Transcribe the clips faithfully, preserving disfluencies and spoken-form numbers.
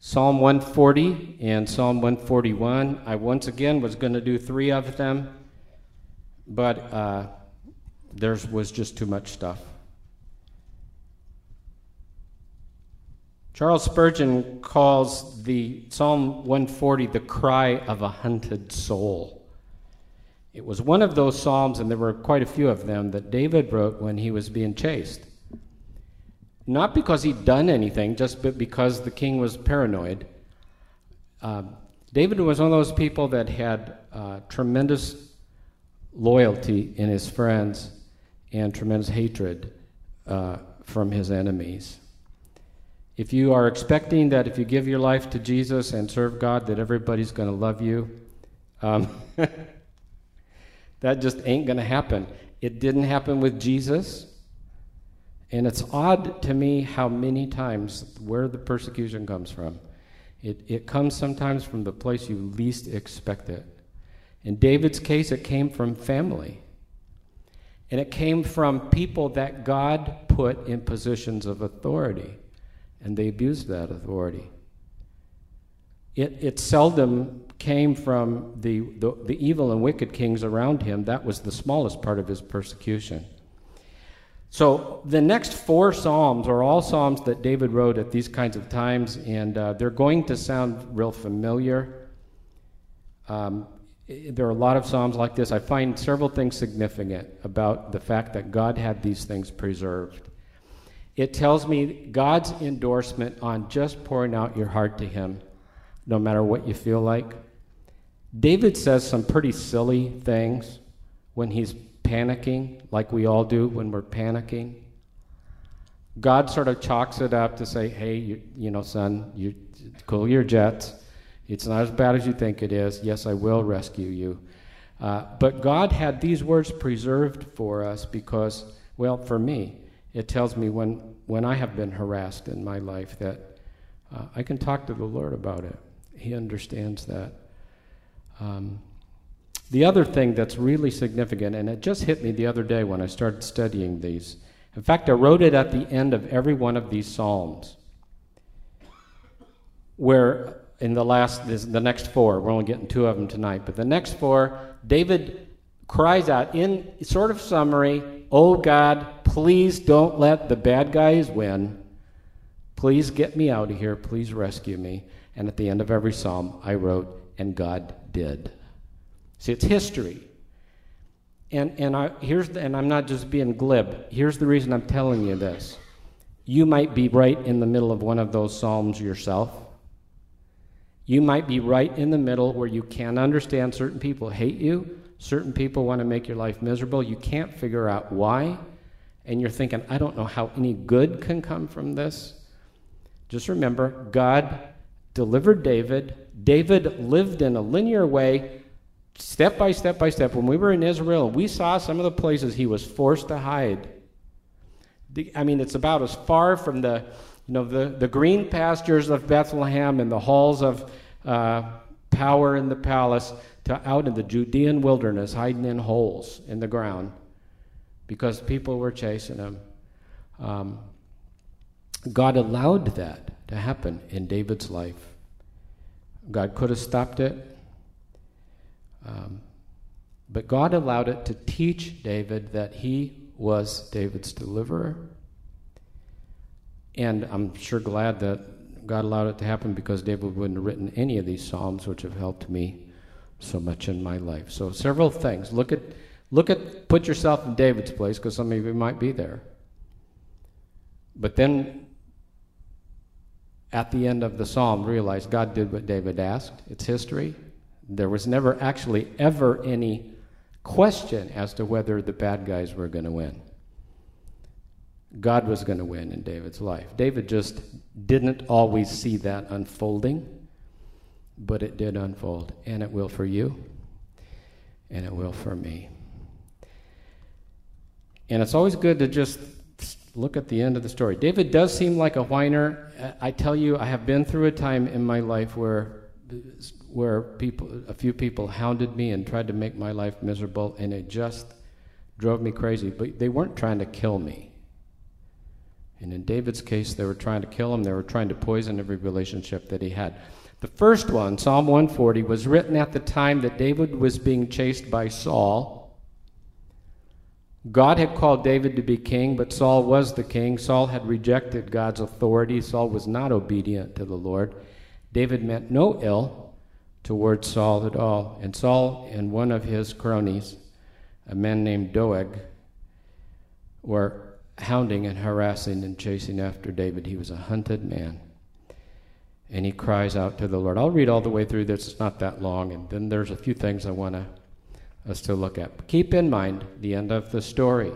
Psalm one forty and Psalm one forty-one. I once again was going to do three of them, but uh, there was just too much stuff. Charles Spurgeon calls the Psalm one forty the cry of a hunted soul. It was one of those psalms, and there were quite a few of them, that David wrote when he was being chased. Not because he'd done anything, just because the king was paranoid. Uh, David was one of those people that had uh, tremendous loyalty in his friends and tremendous hatred uh, from his enemies. If you are expecting that if you give your life to Jesus and serve God that everybody's going to love you, um, that just ain't going to happen. It didn't happen with Jesus. And it's odd to me how many times where the persecution comes from. It, it comes sometimes from the place you least expect it. In David's case, it came from family. And it came from people that God put in positions of authority. And they abused that authority. It, it seldom came from the, the, the evil and wicked kings around him. That was the smallest part of his persecution. So the next four Psalms are all Psalms that David wrote at these kinds of times, and uh, they're going to sound real familiar. Um, there are a lot of Psalms like this. I find several things significant about the fact that God had these things preserved. It tells me God's endorsement on just pouring out your heart to him, no matter what you feel like. David says some pretty silly things when he's panicking, like we all do when we're panicking. God sort of chalks it up to say, hey, you, you know, son, you cool your jets. It's not as bad as you think it is. Yes, I will rescue you. Uh, but God had these words preserved for us because, well, for me, it tells me when, when I have been harassed in my life that uh, I can talk to the Lord about it. He understands that. Um, The other thing that's really significant, and it just hit me the other day when I started studying these. In fact, I wrote it at the end of every one of these Psalms, where in the last, this, the next four, we're only getting two of them tonight, but the next four, David cries out in sort of summary, oh God, please don't let the bad guys win. Please get me out of here. Please rescue me. And at the end of every Psalm, I wrote, and God did. See, it's history. And and I here's the, and I'm not just being glib. Here's the reason I'm telling you this. You might be right in the middle of one of those psalms yourself. You might be right in the middle where you can't understand certain people hate you, certain people want to make your life miserable. You can't figure out why, and you're thinking, I don't know how any good can come from this. Just remember, God delivered David. David lived in a linear way, step by step by step. When we were in Israel, we saw some of the places he was forced to hide. The, I mean, it's about as far from the, you know, the, the green pastures of Bethlehem and the halls of uh, power in the palace to out in the Judean wilderness, hiding in holes in the ground because people were chasing him. Um, God allowed that to happen in David's life. God could have stopped it. Um, but God allowed it to teach David that he was David's deliverer. And I'm sure glad that God allowed it to happen because David wouldn't have written any of these Psalms, which have helped me so much in my life. So several things. Look at, look at, put yourself in David's place because some of you might be there. But then at the end of the Psalm, realize God did what David asked. It's history. There was never actually ever any question as to whether the bad guys were going to win. God was going to win in David's life. David just didn't always see that unfolding, but it did unfold, and it will for you, and it will for me. And it's always good to just look at the end of the story. David does seem like a whiner. I tell you, I have been through a time in my life where where people, a few people hounded me and tried to make my life miserable, and it just drove me crazy. But they weren't trying to kill me. And in David's case, they were trying to kill him. They were trying to poison every relationship that he had. The first one, Psalm one forty, was written at the time that David was being chased by Saul. God had called David to be king, but Saul was the king. Saul had rejected God's authority. Saul was not obedient to the Lord. David meant no ill towards Saul at all. And Saul and one of his cronies, a man named Doeg, were hounding and harassing and chasing after David. He was a hunted man. And he cries out to the Lord. I'll read all the way through this. It's not that long. And then there's a few things I want to, us to look at. But keep in mind the end of the story.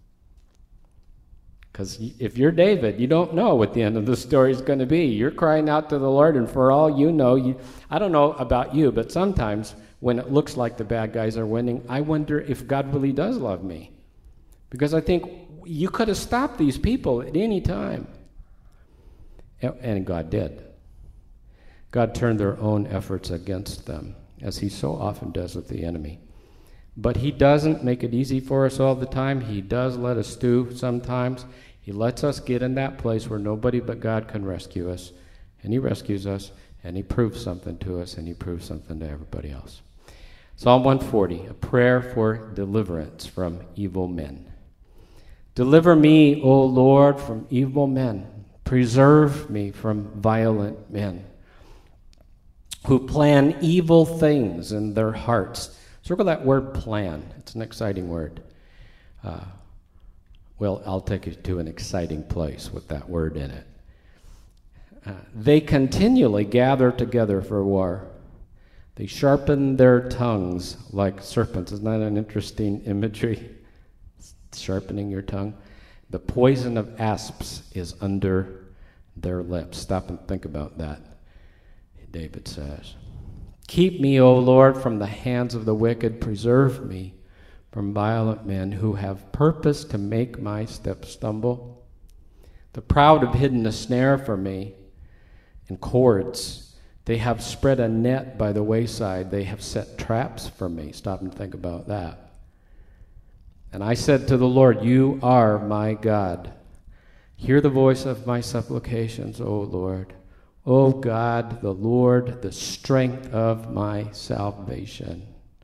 Because if you're David, you don't know what the end of the story is going to be. You're crying out to the Lord, and for all you know, you, I don't know about you, but sometimes when it looks like the bad guys are winning, I wonder if God really does love me. Because I think you could have stopped these people at any time. And God did. God turned their own efforts against them, as he so often does with the enemy. But he doesn't make it easy for us all the time. He does let us stew sometimes. He lets us get in that place where nobody but God can rescue us. And he rescues us, and he proves something to us, and he proves something to everybody else. Psalm one forty, a prayer for deliverance from evil men. Deliver me, O Lord, from evil men. Preserve me from violent men who plan evil things in their hearts. Circle that word plan. It's an exciting word. Uh, well, I'll take you to an exciting place with that word in it. Uh, they continually gather together for war. They sharpen their tongues like serpents. Isn't that an interesting imagery? Sharpening your tongue. The poison of asps is under their lips. Stop and think about that, David says. Keep me, O Lord, from the hands of the wicked. Preserve me from violent men who have purpose to make my steps stumble. The proud have hidden a snare for me in cords. They have spread a net by the wayside. They have set traps for me. Stop and think about that. And I said to the Lord, you are my God. Hear the voice of my supplications, O Lord. O God, the Lord, the strength of my salvation.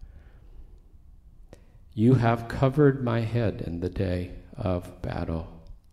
You have covered my head in the day of battle.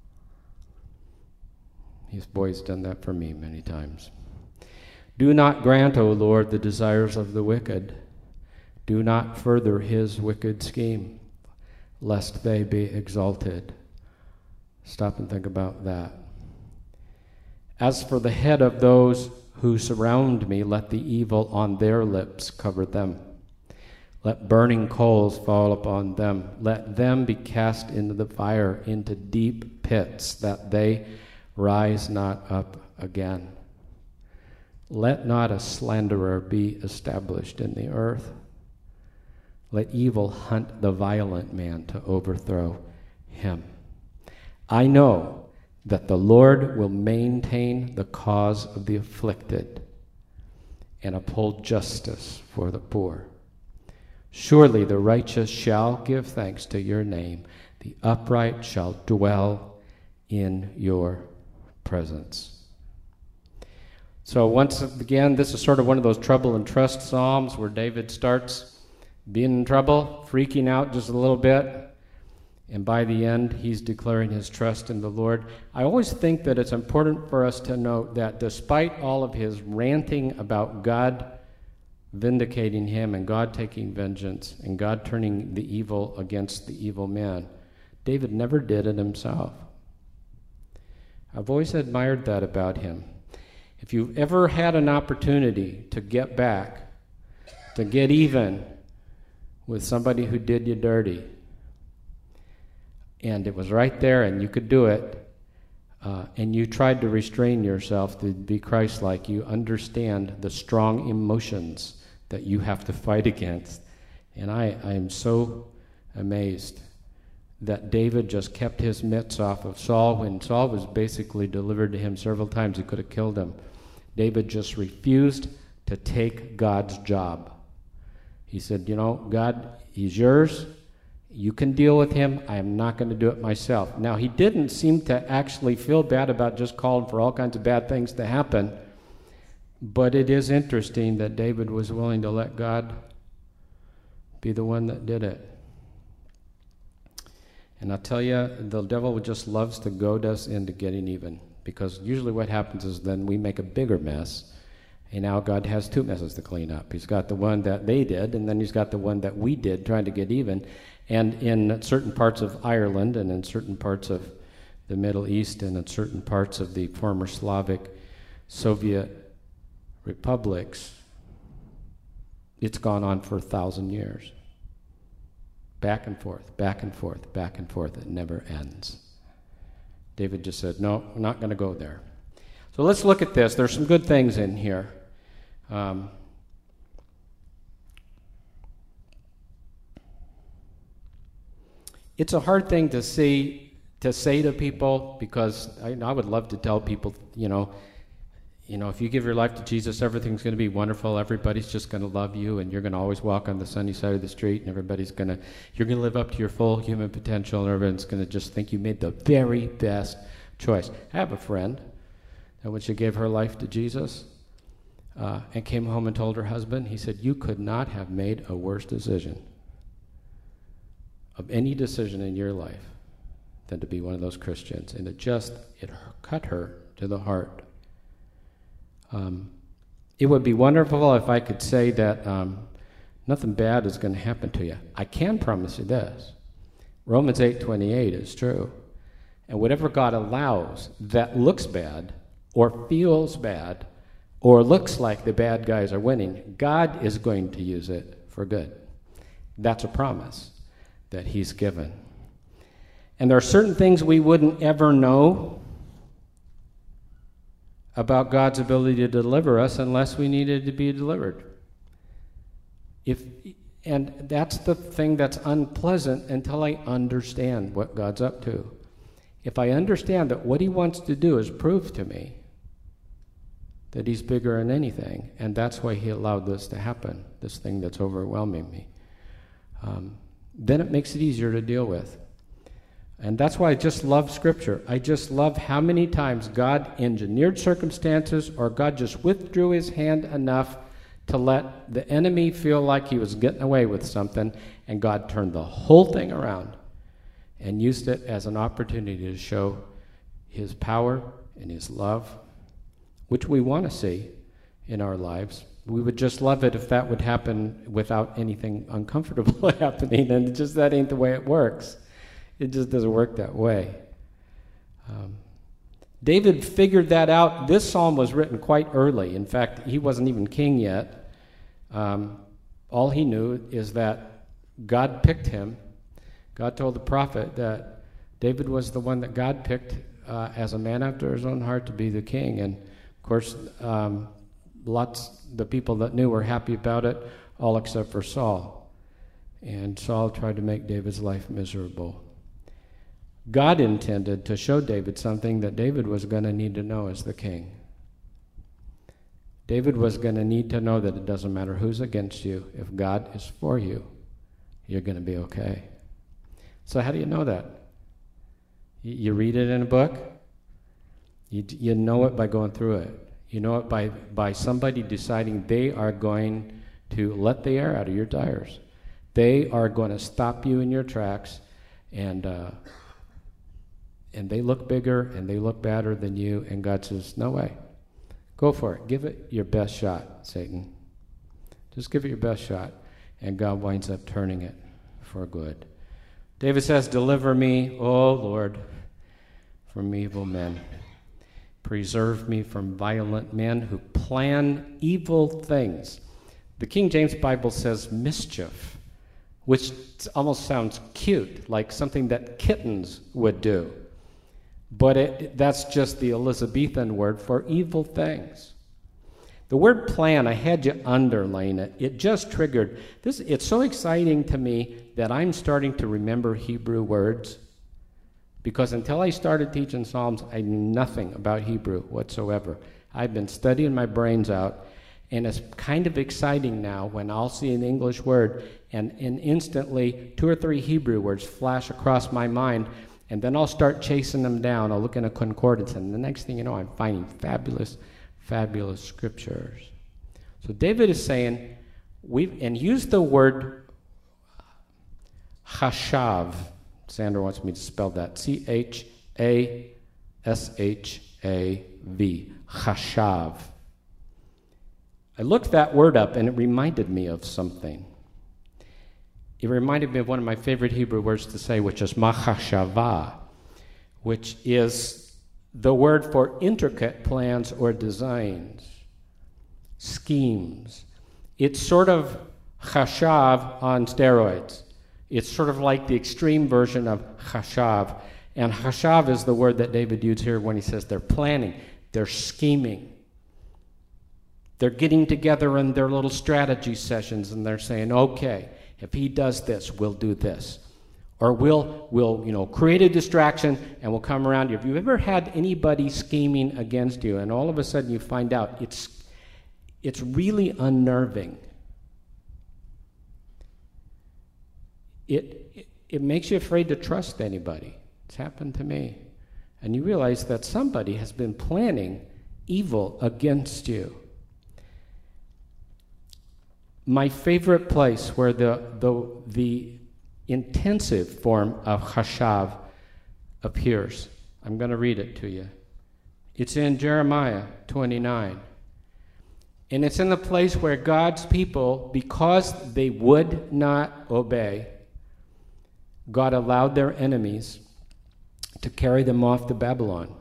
His boy's done that for me many times. Do not grant, O Lord, the desires of the wicked. Do not further his wicked scheme, lest they be exalted. Stop and think about that. As for the head of those who surround me, let the evil on their lips cover them. Let burning coals fall upon them. Let them be cast into the fire, into deep pits, that they rise not up again. Let not a slanderer be established in the earth. Let evil hunt the violent man to overthrow him. I know that the Lord will maintain the cause of the afflicted and uphold justice for the poor. Surely the righteous shall give thanks to your name. The upright shall dwell in your presence. So once again, this is sort of one of those trouble and trust psalms where David starts being in trouble, freaking out just a little bit, and by the end, he's declaring his trust in the Lord. I always think that it's important for us to note that despite all of his ranting about God vindicating him and God taking vengeance and God turning the evil against the evil man, David never did it himself. I've always admired that about him. If you've ever had an opportunity to get back, to get even with somebody who did you dirty, and it was right there and you could do it, uh, and you tried to restrain yourself to be Christ-like, you understand the strong emotions that you have to fight against. And I, I am so amazed that David just kept his mitts off of Saul when Saul was basically delivered to him several times. He could have killed him. David just refused to take God's job. He said, you know, God, he's yours, You can deal with him. I am not going to do it myself. Now, he didn't seem to actually feel bad about just calling for all kinds of bad things to happen. But it is interesting that David was willing to let God be the one that did it. And I'll tell you, the devil just loves to goad us into getting even. Because usually what happens is then we make a bigger mess. And now God has two messes to clean up. He's got the one that they did, and then he's got the one that we did, trying to get even. And in certain parts of Ireland, and in certain parts of the Middle East, and in certain parts of the former Slavic Soviet republics, it's gone on for a thousand years. Back and forth, back and forth, back and forth. It never ends. David just said, no, we're not going to go there. So let's look at this. There's some good things in here. Um, it's a hard thing to see, to say to people, because I, I would love to tell people, you know, you know, if you give your life to Jesus, everything's going to be wonderful. Everybody's just going to love you, and you're going to always walk on the sunny side of the street, and everybody's going to, you're going to live up to your full human potential, and everyone's going to just think you made the very best choice. I have a friend that when she gave her life to Jesus uh, and came home and told her husband, he said, you could not have made a worse decision of any decision in your life than to be one of those Christians. And it just, it cut her to the heart. Um, it would be wonderful if I could say that um, nothing bad is going to happen to you. I can promise you this. Romans eight twenty-eight is true. And whatever God allows that looks bad or feels bad or looks like the bad guys are winning, God is going to use it for good. That's a promise that he's given. And there are certain things we wouldn't ever know about God's ability to deliver us unless we needed to be delivered. If, and that's the thing that's unpleasant until I understand what God's up to. If I understand that what he wants to do is prove to me that he's bigger than anything, and that's why he allowed this to happen, this thing that's overwhelming me, um, then it makes it easier to deal with. And that's why I just love Scripture. I just love how many times God engineered circumstances, or God just withdrew his hand enough to let the enemy feel like he was getting away with something, and God turned the whole thing around and used it as an opportunity to show his power and his love, which we want to see in our lives. We would just love it if that would happen without anything uncomfortable happening, and it just that ain't the way it works. It just doesn't work that way. Um, David figured that out. This psalm was written quite early. In fact, he wasn't even king yet. Um, all he knew is that God picked him. God told the prophet that David was the one that God picked uh, as a man after his own heart to be the king. And, of course, um, lots the people that knew were happy about it, all except for Saul. And Saul tried to make David's life miserable. God intended to show David something that David was going to need to know as the king. David was going to need to know that it doesn't matter who's against you. If God is for you, you're going to be okay. So how do you know that? You, you read it in a book. You, you know it by going through it. You know it by, by somebody deciding they are going to let the air out of your tires. They are going to stop you in your tracks, and uh, and they look bigger and they look badder than you, and God says, no way. Go for it. Give it your best shot, Satan. Just give it your best shot, and God winds up turning it for good. David says, deliver me, O Lord, from evil men. Preserve me from violent men who plan evil things. The King James Bible says mischief, which almost sounds cute, like something that kittens would do. But it, that's just the Elizabethan word for evil things. The word plan, I had you underline it. It just triggered this. It's so exciting to me that I'm starting to remember Hebrew words, because until I started teaching Psalms, I knew nothing about Hebrew whatsoever. I've been studying my brains out, And it's kind of exciting now when I'll see an English word and, and instantly two or three Hebrew words flash across my mind, and then I'll start chasing them down. I'll look in a concordance, and the next thing you know, I'm finding fabulous, fabulous scriptures. So David is saying, we've, and use the word chashav. Sandra wants me to spell that. C H A S H A V. Chashav. I looked that word up, and it reminded me of something. It reminded me of one of my favorite Hebrew words to say, which is machashava, which is the word for intricate plans or designs, schemes. It's sort of chashav on steroids. It's sort of like the extreme version of chashav. And chashav is the word that David used here when he says they're planning, they're scheming. They're getting together in their little strategy sessions, and they're saying, okay, if he does this, we'll do this. Or we'll, we'll you know, create a distraction, and we'll come around you. Have you ever had anybody scheming against you, and all of a sudden you find out it's, it's really unnerving? It, it, it makes you afraid to trust anybody. It's happened to me. And you realize that somebody has been planning evil against you. My favorite place where the, the, the intensive form of chashav appears, I'm going to read it to you. It's in Jeremiah twenty-nine. And it's in the place where God's people, because they would not obey, God allowed their enemies to carry them off to Babylon.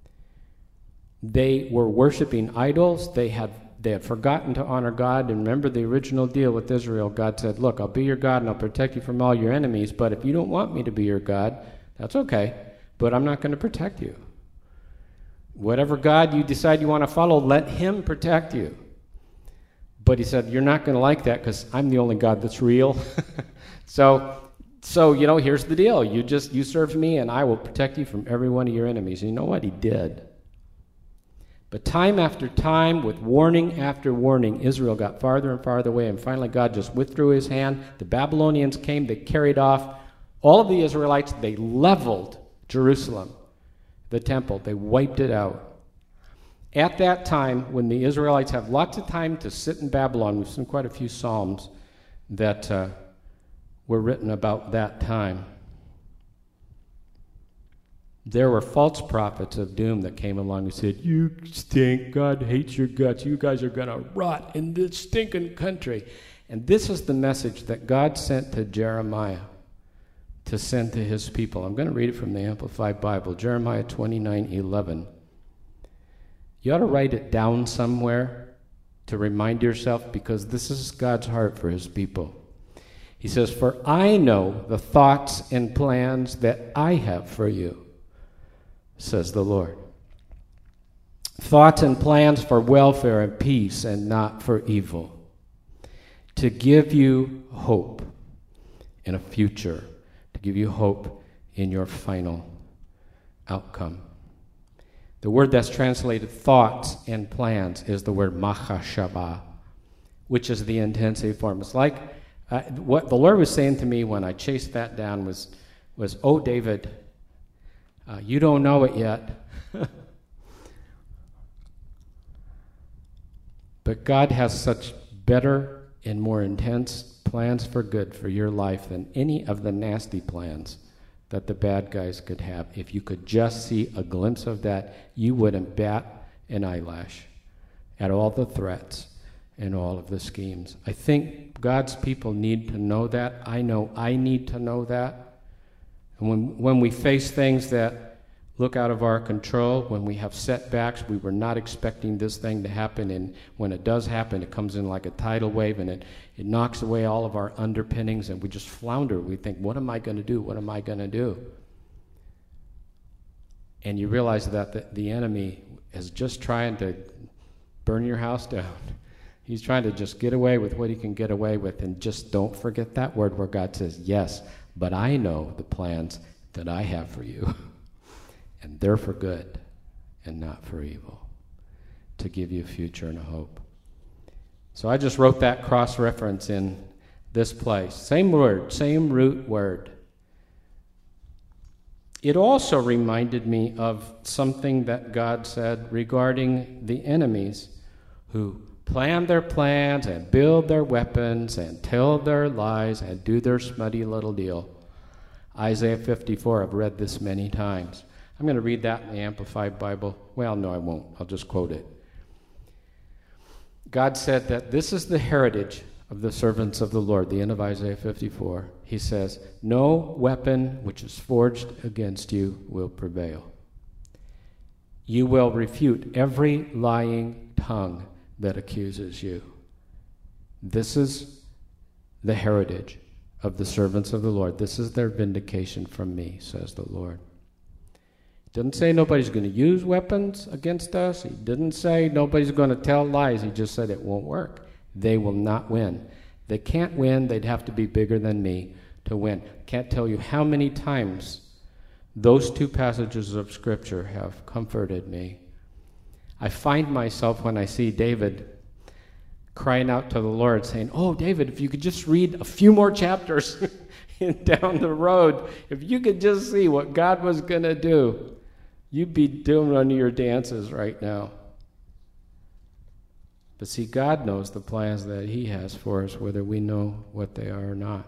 They were worshiping idols. They had They had forgotten to honor God. And remember the original deal with Israel. God said, look, I'll be your God and I'll protect you from all your enemies, but if you don't want me to be your God, that's okay, but I'm not going to protect you. Whatever God you decide you want to follow, let him protect you. But he said, you're not going to like that because I'm the only God that's real. so, so, you know, here's the deal. You just, you serve me and I will protect you from every one of your enemies. And you know what? He did. But time after time, with warning after warning, Israel got farther and farther away, and finally God just withdrew his hand. The Babylonians came, they carried off all of the Israelites, they leveled Jerusalem, the temple, they wiped it out. At that time, when the Israelites have lots of time to sit in Babylon, we've seen quite a few psalms that uh, were written about that time. There were false prophets of doom that came along and said, you stink, God hates your guts, you guys are going to rot in this stinking country. And this is the message that God sent to Jeremiah to send to his people. I'm going to read it from the Amplified Bible, Jeremiah twenty-nine eleven. You ought to write it down somewhere to remind yourself, because this is God's heart for his people. He says, for I know the thoughts and plans that I have for you, says the Lord. Thoughts and plans for welfare and peace and not for evil. To give you hope in a future. To give you hope in your final outcome. The word that's translated thoughts and plans is the word machashava, which is the intensive form. It's like uh, what the Lord was saying to me when I chased that down was, was oh, David, Uh, you don't know it yet. But God has such better and more intense plans for good for your life than any of the nasty plans that the bad guys could have. If you could just see a glimpse of that, you wouldn't bat an eyelash at all the threats and all of the schemes. I think God's people need to know that. I know I need to know that. And when, when we face things that look out of our control, when we have setbacks, we were not expecting this thing to happen, and when it does happen, it comes in like a tidal wave, and it, it knocks away all of our underpinnings, and we just flounder. We think, what am I going to do? What am I going to do? And you realize that the, the enemy is just trying to burn your house down. He's trying to just get away with what he can get away with, and just don't forget that word where God says, yes, but I know the plans that I have for you. And they're for good and not for evil, to give you a future and a hope. So I just wrote that cross-reference in this place. Same word, same root word. It also reminded me of something that God said regarding the enemies who plan their plans and build their weapons and tell their lies and do their smutty little deal. Isaiah fifty-four, I've read this many times. I'm going to read that in the Amplified Bible. Well, no, I won't. I'll just quote it. God said that this is the heritage of the servants of the Lord, the end of Isaiah fifty-four. He says, no weapon which is forged against you will prevail. You will refute every lying tongue that accuses you. This is the heritage of the servants of the Lord. This is their vindication from me, says the Lord. He didn't say nobody's going to use weapons against us. He didn't say nobody's going to tell lies. He just said it won't work. They will not win. They can't win. They'd have to be bigger than me to win. Can't tell you how many times those two passages of Scripture have comforted me. I find myself when I see David crying out to the Lord saying, oh, David, if you could just read a few more chapters down the road, if you could just see what God was going to do, you'd be doing one of your dances right now. But see, God knows the plans that he has for us, whether we know what they are or not.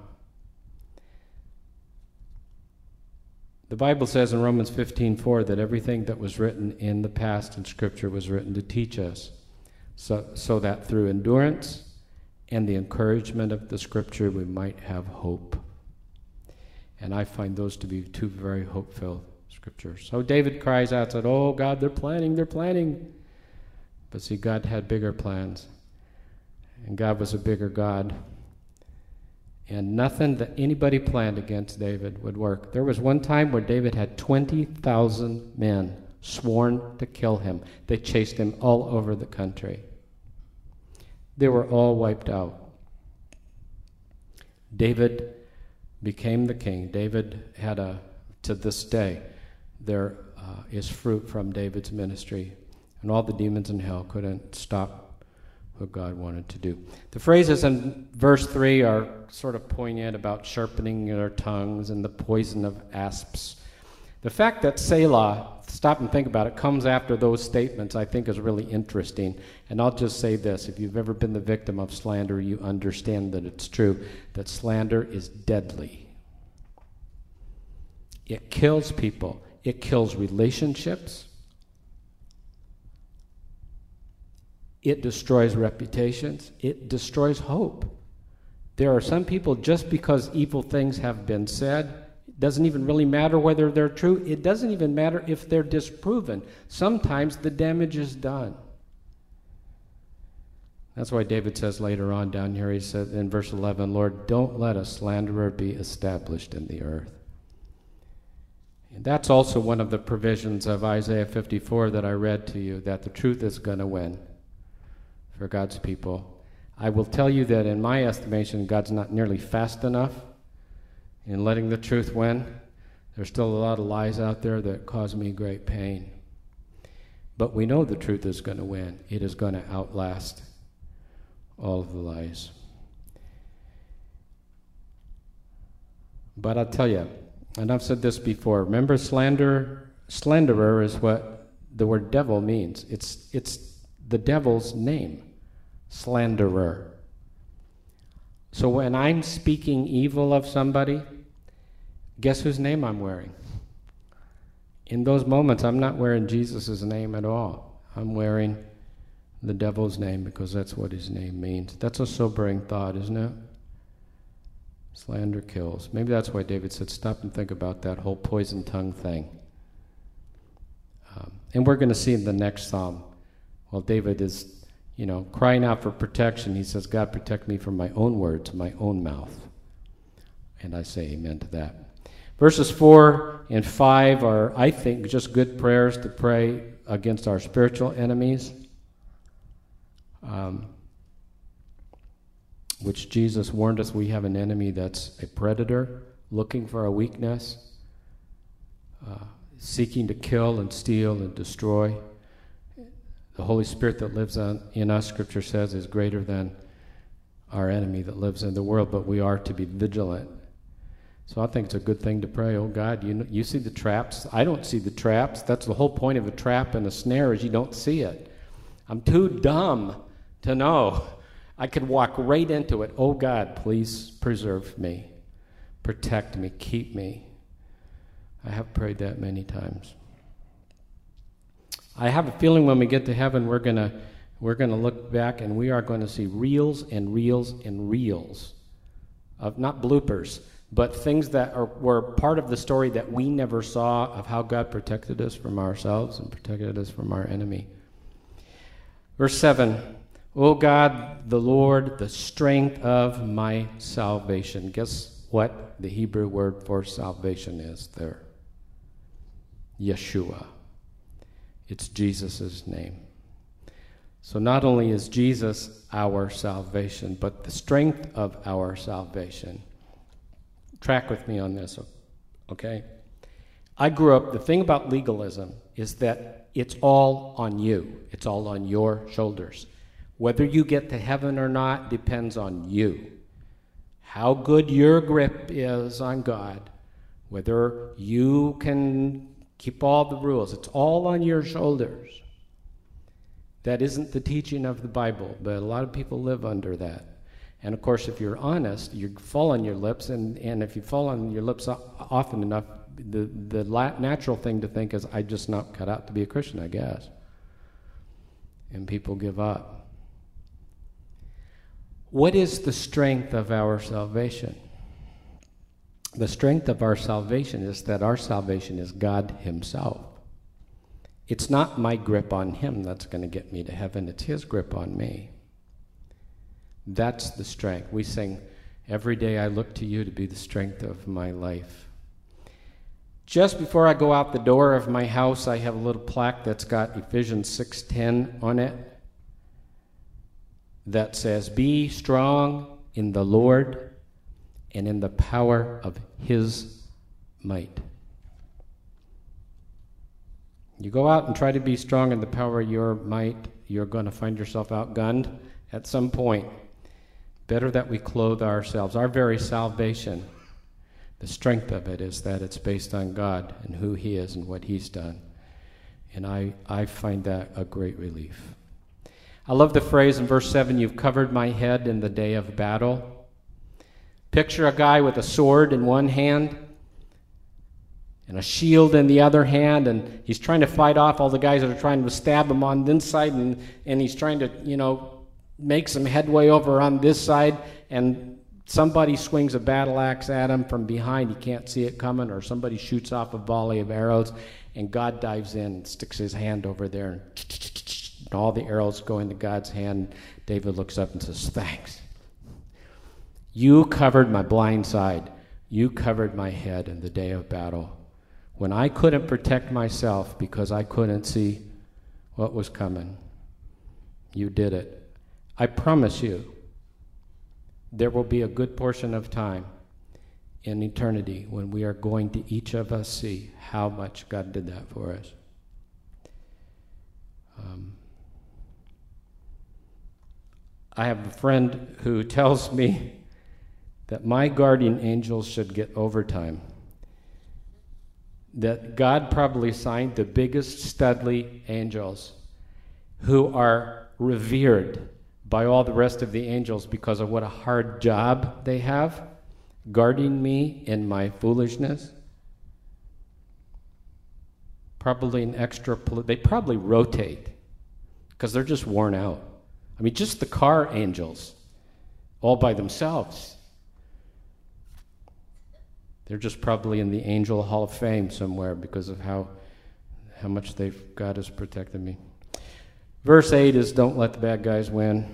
The Bible says in Romans fifteen four that everything that was written in the past in Scripture was written to teach us, so, so that through endurance and the encouragement of the Scripture we might have hope. And I find those to be two very hope-filled Scriptures. So David cries out, said, oh, God, they're planning, they're planning. But see, God had bigger plans, and God was a bigger God. And nothing that anybody planned against David would work. There was one time where David had twenty thousand men sworn to kill him. They chased him all over the country. They were all wiped out. David became the king. David had a, to this day, there uh, is fruit from David's ministry. And all the demons in hell couldn't stop what God wanted to do. The phrases in verse three are sort of poignant about sharpening their tongues and the poison of asps. The fact that Selah, stop and think about it, comes after those statements, I think is really interesting. And I'll just say this, if you've ever been the victim of slander, you understand that it's true, that slander is deadly. It kills people. It kills relationships. It destroys reputations. It destroys hope. There are some people, just because evil things have been said, it doesn't even really matter whether they're true. It doesn't even matter if they're disproven. Sometimes the damage is done. That's why David says later on down here, he said in verse eleven, Lord, don't let a slanderer be established in the earth. And that's also one of the provisions of Isaiah fifty-four that I read to you, that the truth is going to win for God's people. I will tell you that in my estimation, God's not nearly fast enough in letting the truth win. There's still a lot of lies out there that cause me great pain. But we know the truth is going to win. It is going to outlast all of the lies. But I'll tell you, and I've said this before, remember slander, slanderer is what the word devil means. It's, it's the devil's name, slanderer. So when I'm speaking evil of somebody, guess whose name I'm wearing? In those moments, I'm not wearing Jesus' name at all. I'm wearing the devil's name because that's what his name means. That's a sobering thought, isn't it? Slander kills. Maybe that's why David said, stop and think about that whole poison tongue thing. Um, and we're going to see in the next psalm, well, David is, you know, crying out for protection. He says, God, protect me from my own words, my own mouth. And I say amen to that. Verses four and five are, I think, just good prayers to pray against our spiritual enemies, um, which Jesus warned us we have an enemy that's a predator, looking for our weakness, uh, seeking to kill and steal and destroy. The Holy Spirit that lives on, in us, Scripture says, is greater than our enemy that lives in the world, but we are to be vigilant. So I think it's a good thing to pray, oh God, you, you see the traps. I don't see the traps. That's the whole point of a trap and a snare, is you don't see it. I'm too dumb to know. I could walk right into it. Oh God, please preserve me. Protect me. Keep me. I have prayed that many times. I have a feeling when we get to heaven, we're going to we're going to look back and we are going to see reels and reels and reels of, not bloopers, but things that are, were part of the story that we never saw, of how God protected us from ourselves and protected us from our enemy. Verse seven, O God, the Lord, the strength of my salvation. Guess what the Hebrew word for salvation is there? Yeshua. It's Jesus' name. So not only is Jesus our salvation, but the strength of our salvation. Track with me on this, okay? I grew up, the thing about legalism is that it's all on you. It's all on your shoulders. Whether you get to heaven or not depends on you. How good your grip is on God, whether you can keep all the rules, it's all on your shoulders. That isn't the teaching of the Bible, but a lot of people live under that. And of course, if you're honest, you fall on your lips, and, and if you fall on your lips often enough, the, the natural thing to think is, I'm just not cut out to be a Christian, I guess. And people give up. What is the strength of our salvation? The strength of our salvation is that our salvation is God himself. It's not my grip on him that's going to get me to heaven. It's his grip on me. That's the strength. We sing, every day I look to you to be the strength of my life. Just before I go out the door of my house, I have a little plaque that's got Ephesians six ten on it that says, be strong in the Lord and in the power of his might. You go out and try to be strong in the power of your might, you're going to find yourself outgunned at some point. Better that we clothe ourselves. Our very salvation, the strength of it is that it's based on God and who he is and what he's done. And I, I find that a great relief. I love the phrase in verse seven, you've covered my head in the day of battle. Picture a guy with a sword in one hand and a shield in the other hand, and he's trying to fight off all the guys that are trying to stab him on this side, and, and he's trying to, you know, make some headway over on this side, and somebody swings a battle axe at him from behind. He can't see it coming, or somebody shoots off a volley of arrows, and God dives in and sticks his hand over there, and, and all the arrows go into God's hand. David looks up and says, thanks. You covered my blind side. You covered my head in the day of battle. When I couldn't protect myself because I couldn't see what was coming, you did it. I promise you, there will be a good portion of time in eternity when we are going to each of us see how much God did that for us. Um, I have a friend who tells me that my guardian angels should get overtime. That God probably assigned the biggest studly angels who are revered by all the rest of the angels because of what a hard job they have, guarding me in my foolishness. Probably an extra, they probably rotate because they're just worn out. I mean, just the car angels, all by themselves. They're just probably in the Angel Hall of Fame somewhere because of how how much they've God has protected me. Verse eight is, don't let the bad guys win.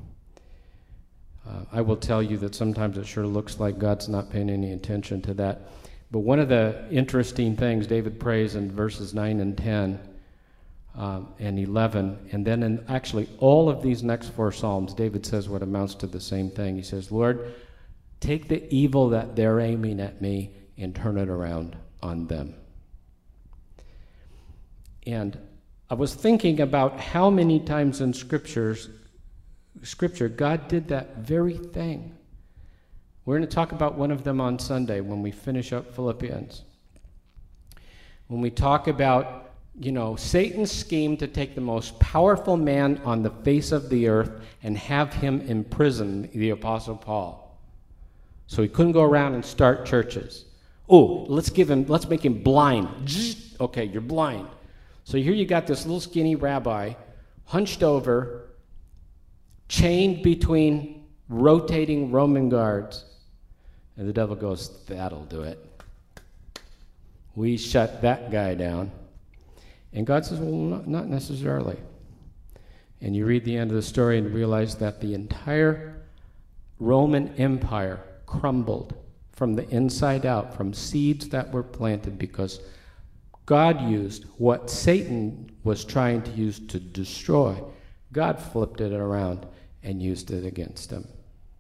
Uh, I will tell you that sometimes it sure looks like God's not paying any attention to that. But one of the interesting things David prays in verses nine and ten um, and eleven, and then in actually all of these next four Psalms, David says what amounts to the same thing. He says, Lord, take the evil that they're aiming at me and turn it around on them. And I was thinking about how many times in scriptures, Scripture God did that very thing. We're going to talk about one of them on Sunday when we finish up Philippians. When we talk about, you know, Satan's scheme to take the most powerful man on the face of the earth and have him imprison the Apostle Paul. So he couldn't go around and start churches. Oh, let's give him, let's make him blind. Okay, you're blind. So here you got this little skinny rabbi, hunched over, chained between rotating Roman guards. And the devil goes, that'll do it. We shut that guy down. And God says, well, not, not necessarily. And you read the end of the story and realize that the entire Roman Empire crumbled from the inside out, from seeds that were planted, because God used what Satan was trying to use to destroy. God flipped it around and used it against him.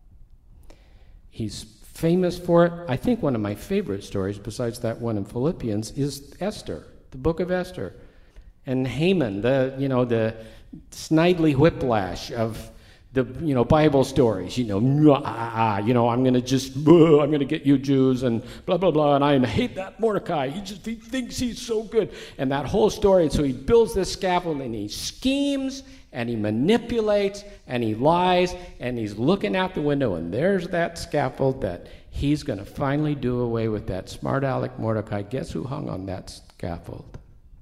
He's famous for it. I think one of my favorite stories, besides that one in Philippians, is Esther, the book of Esther. And Haman, the, you know, the Snidely Whiplash of the, you know, Bible stories, you know, ah, you know, I'm going to just, I'm going to get you Jews and blah, blah, blah, and I hate that Mordecai. He just, he thinks he's so good. And that whole story, so he builds this scaffold and he schemes and he manipulates and he lies and he's looking out the window and there's that scaffold that he's going to finally do away with that smart aleck Mordecai. Guess who hung on that scaffold?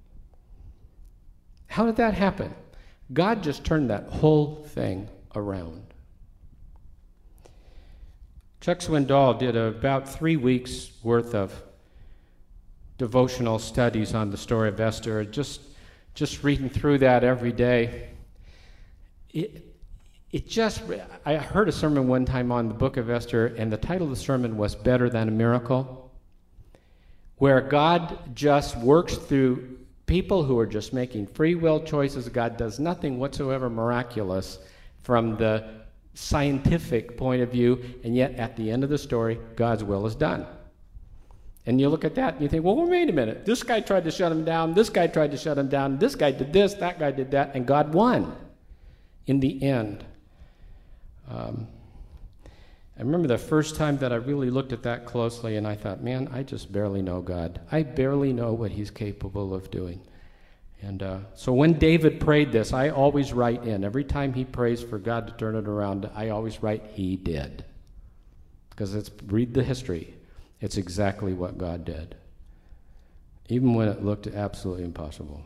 How did that happen? God just turned that whole thing around. Chuck Swindoll did about three weeks worth of devotional studies on the story of Esther. Just, just reading through that every day. It, it just, I heard a sermon one time on the book of Esther, and the title of the sermon was Better Than a Miracle, where God just works through people who are just making free will choices. God does nothing whatsoever miraculous from the scientific point of view, and yet at the end of the story, God's will is done. And you look at that and you think, well, wait a minute. This guy tried to shut him down. This guy tried to shut him down. This guy did this. That guy did that. And God won in the end. Um, I remember the first time that I really looked at that closely, and I thought, man, I just barely know God. I barely know what he's capable of doing. And uh, so when David prayed this, I always write in. Every time he prays for God to turn it around, I always write, he did. Because it's, read the history. It's exactly what God did. Even when it looked absolutely impossible.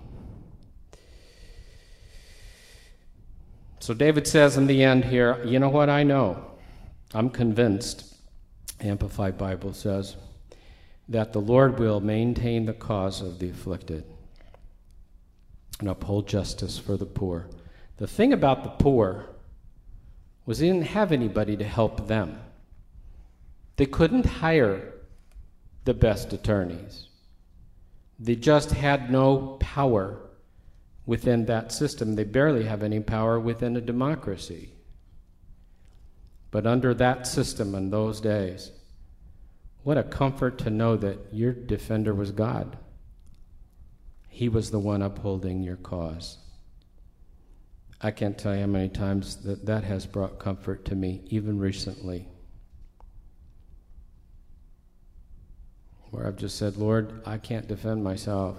So David says in the end here, you know what I know? I'm convinced, Amplified Bible says, that the Lord will maintain the cause of the afflicted and uphold justice for the poor. The thing about the poor was they didn't have anybody to help them. They couldn't hire the best attorneys. They just had no power within that system. They barely have any power within a democracy. But under that system in those days, what a comfort to know that your defender was God. He was the one upholding your cause. I can't tell you how many times that that has brought comfort to me, even recently. Where I've just said, Lord, I can't defend myself.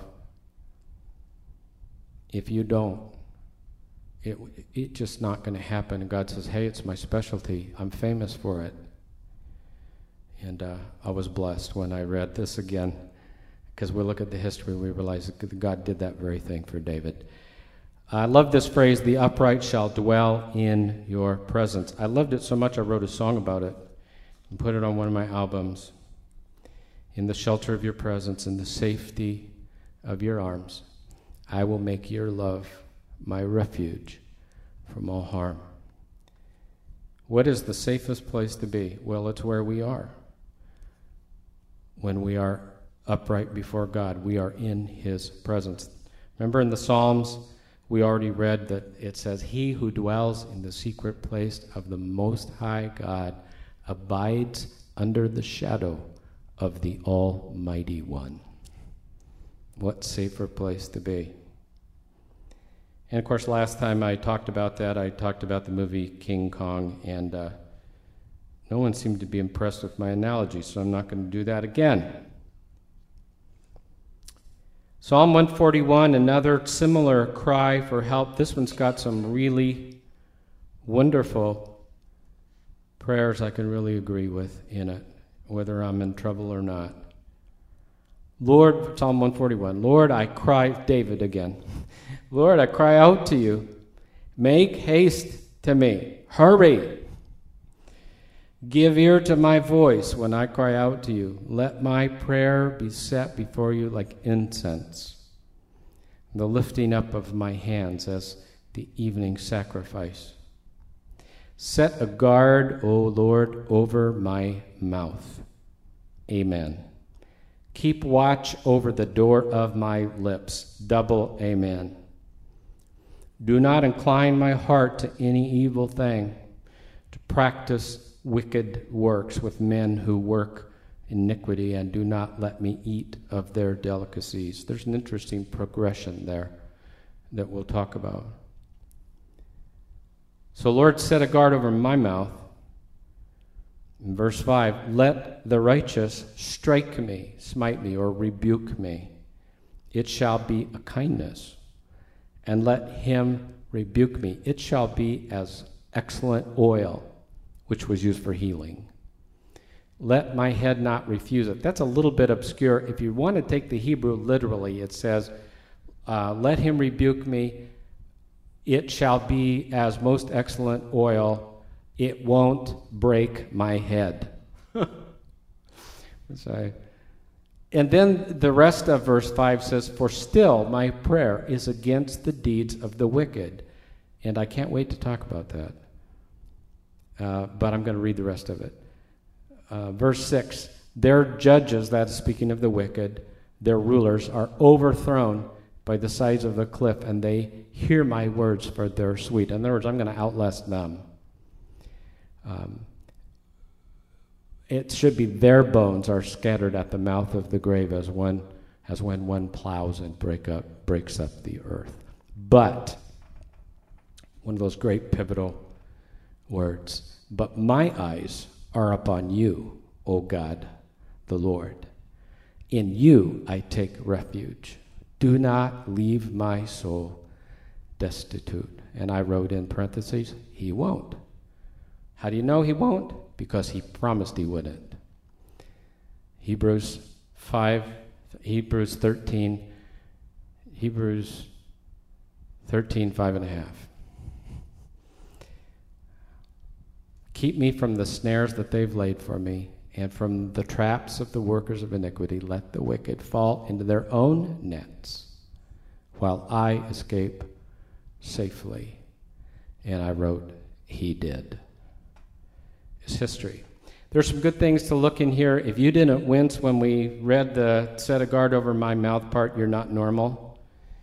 If you don't, It, it's just not going to happen. And God says, hey, it's my specialty. I'm famous for it. And uh, I was blessed when I read this again, because we look at the history, we realize that God did that very thing for David. I love this phrase, the upright shall dwell in your presence. I loved it so much I wrote a song about it and put it on one of my albums. In the shelter of your presence, in the safety of your arms, I will make your love my refuge from all harm. What is the safest place to be? Well, it's where we are. When we are upright before God, we are in his presence. Remember in the Psalms, we already read that it says, he who dwells in the secret place of the Most High God abides under the shadow of the Almighty One. What safer place to be? And of course, last time I talked about that, I talked about the movie King Kong, and uh, no one seemed to be impressed with my analogy, so I'm not going to do that again. Psalm one forty-one, another similar cry for help. This one's got some really wonderful prayers I can really agree with in it, whether I'm in trouble or not. Lord, Psalm one forty-one, Lord, I cry, David again. Lord, I cry out to you. Make haste to me. Hurry. Give ear to my voice when I cry out to you. Let my prayer be set before you like incense, the lifting up of my hands as the evening sacrifice. Set a guard, O Lord, over my mouth. Amen. Keep watch over the door of my lips. Double amen. Do not incline my heart to any evil thing, to practice wicked works with men who work iniquity, and do not let me eat of their delicacies. There's an interesting progression there that we'll talk about. So, Lord, set a guard over my mouth. In verse five, let the righteous strike me, smite me, or rebuke me. It shall be a kindness. And let him rebuke me. It shall be as excellent oil, which was used for healing. Let my head not refuse it. That's a little bit obscure. If you want to take the Hebrew literally, it says, uh, let him rebuke me. It shall be as most excellent oil. It won't break my head. Sorry. And then the rest of verse five says, for still my prayer is against the deeds of the wicked. And I can't wait to talk about that. Uh, but I'm going to read the rest of it. Uh, verse six, their judges, that is speaking of the wicked, their rulers, are overthrown by the sides of the cliff, and they hear my words, for they're sweet. In other words, I'm going to outlast them. Um, it should be their bones are scattered at the mouth of the grave as one as when one plows and break up breaks up the earth. But one of those great pivotal words, but my eyes are upon you, O God, the Lord. In you I take refuge. Do not leave my soul destitute. And I wrote in parentheses, he won't. How do you know he won't? Because he promised he wouldn't. Hebrews five, Hebrews thirteen, Hebrews thirteen, five and a half. Keep me from the snares that they've laid for me, and from the traps of the workers of iniquity. Let the wicked fall into their own nets, while I escape safely. And I wrote, he did. It's history. There's some good things to look in here. If you didn't wince when we read the set a guard over my mouth part, you're not normal.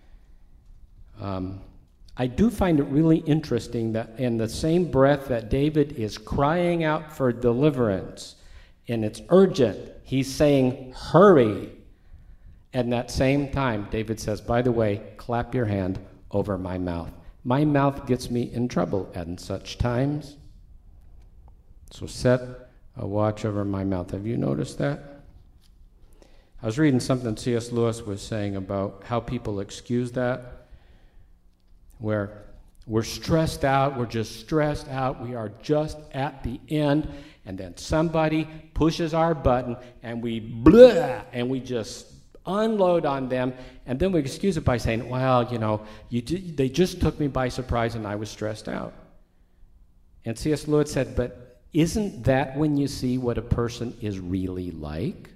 Um, I do find it really interesting that in the same breath that David is crying out for deliverance, and it's urgent, he's saying, hurry. And that same time, David says, by the way, clap your hand over my mouth. My mouth gets me in trouble at such times. So set a watch over my mouth. Have you noticed that? I was reading something C S Lewis was saying about how people excuse that, where we're stressed out, we're just stressed out, we are just at the end, and then somebody pushes our button, and we blah, and we just unload on them, and then we excuse it by saying, well, you know, you d- they just took me by surprise, and I was stressed out. And C S Lewis said, but isn't that when you see what a person is really like?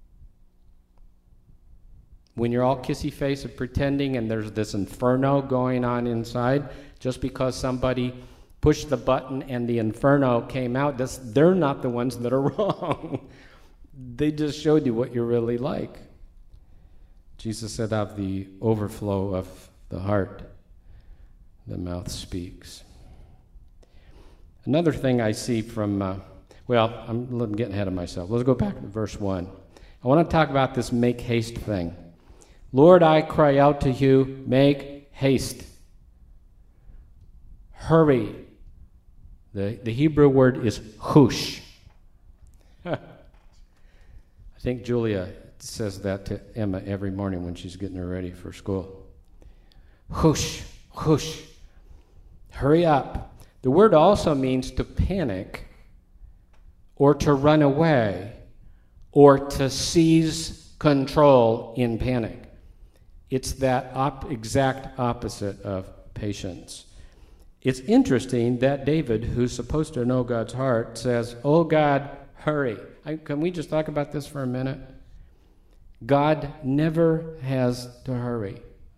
When you're all kissy-faced and pretending and there's this inferno going on inside, just because somebody pushed the button and the inferno came out, that's, they're not the ones that are wrong. They just showed you what you're really like. Jesus said, out of the overflow of the heart, the mouth speaks. Another thing I see from, uh, well, I'm getting ahead of myself. Let's go back to verse one. I want to talk about this make haste thing. Lord, I cry out to you, make haste. hurry. The, the Hebrew word is hush. I think Julia says that to Emma every morning when she's getting her ready for school. Hush, hush. Hurry up. The word also means to panic, or to run away, or to seize control in panic. It's that op- exact opposite of patience. It's interesting that David, who's supposed to know God's heart, says, "Oh God, hurry." I, can we just talk about this for a minute? God never has to hurry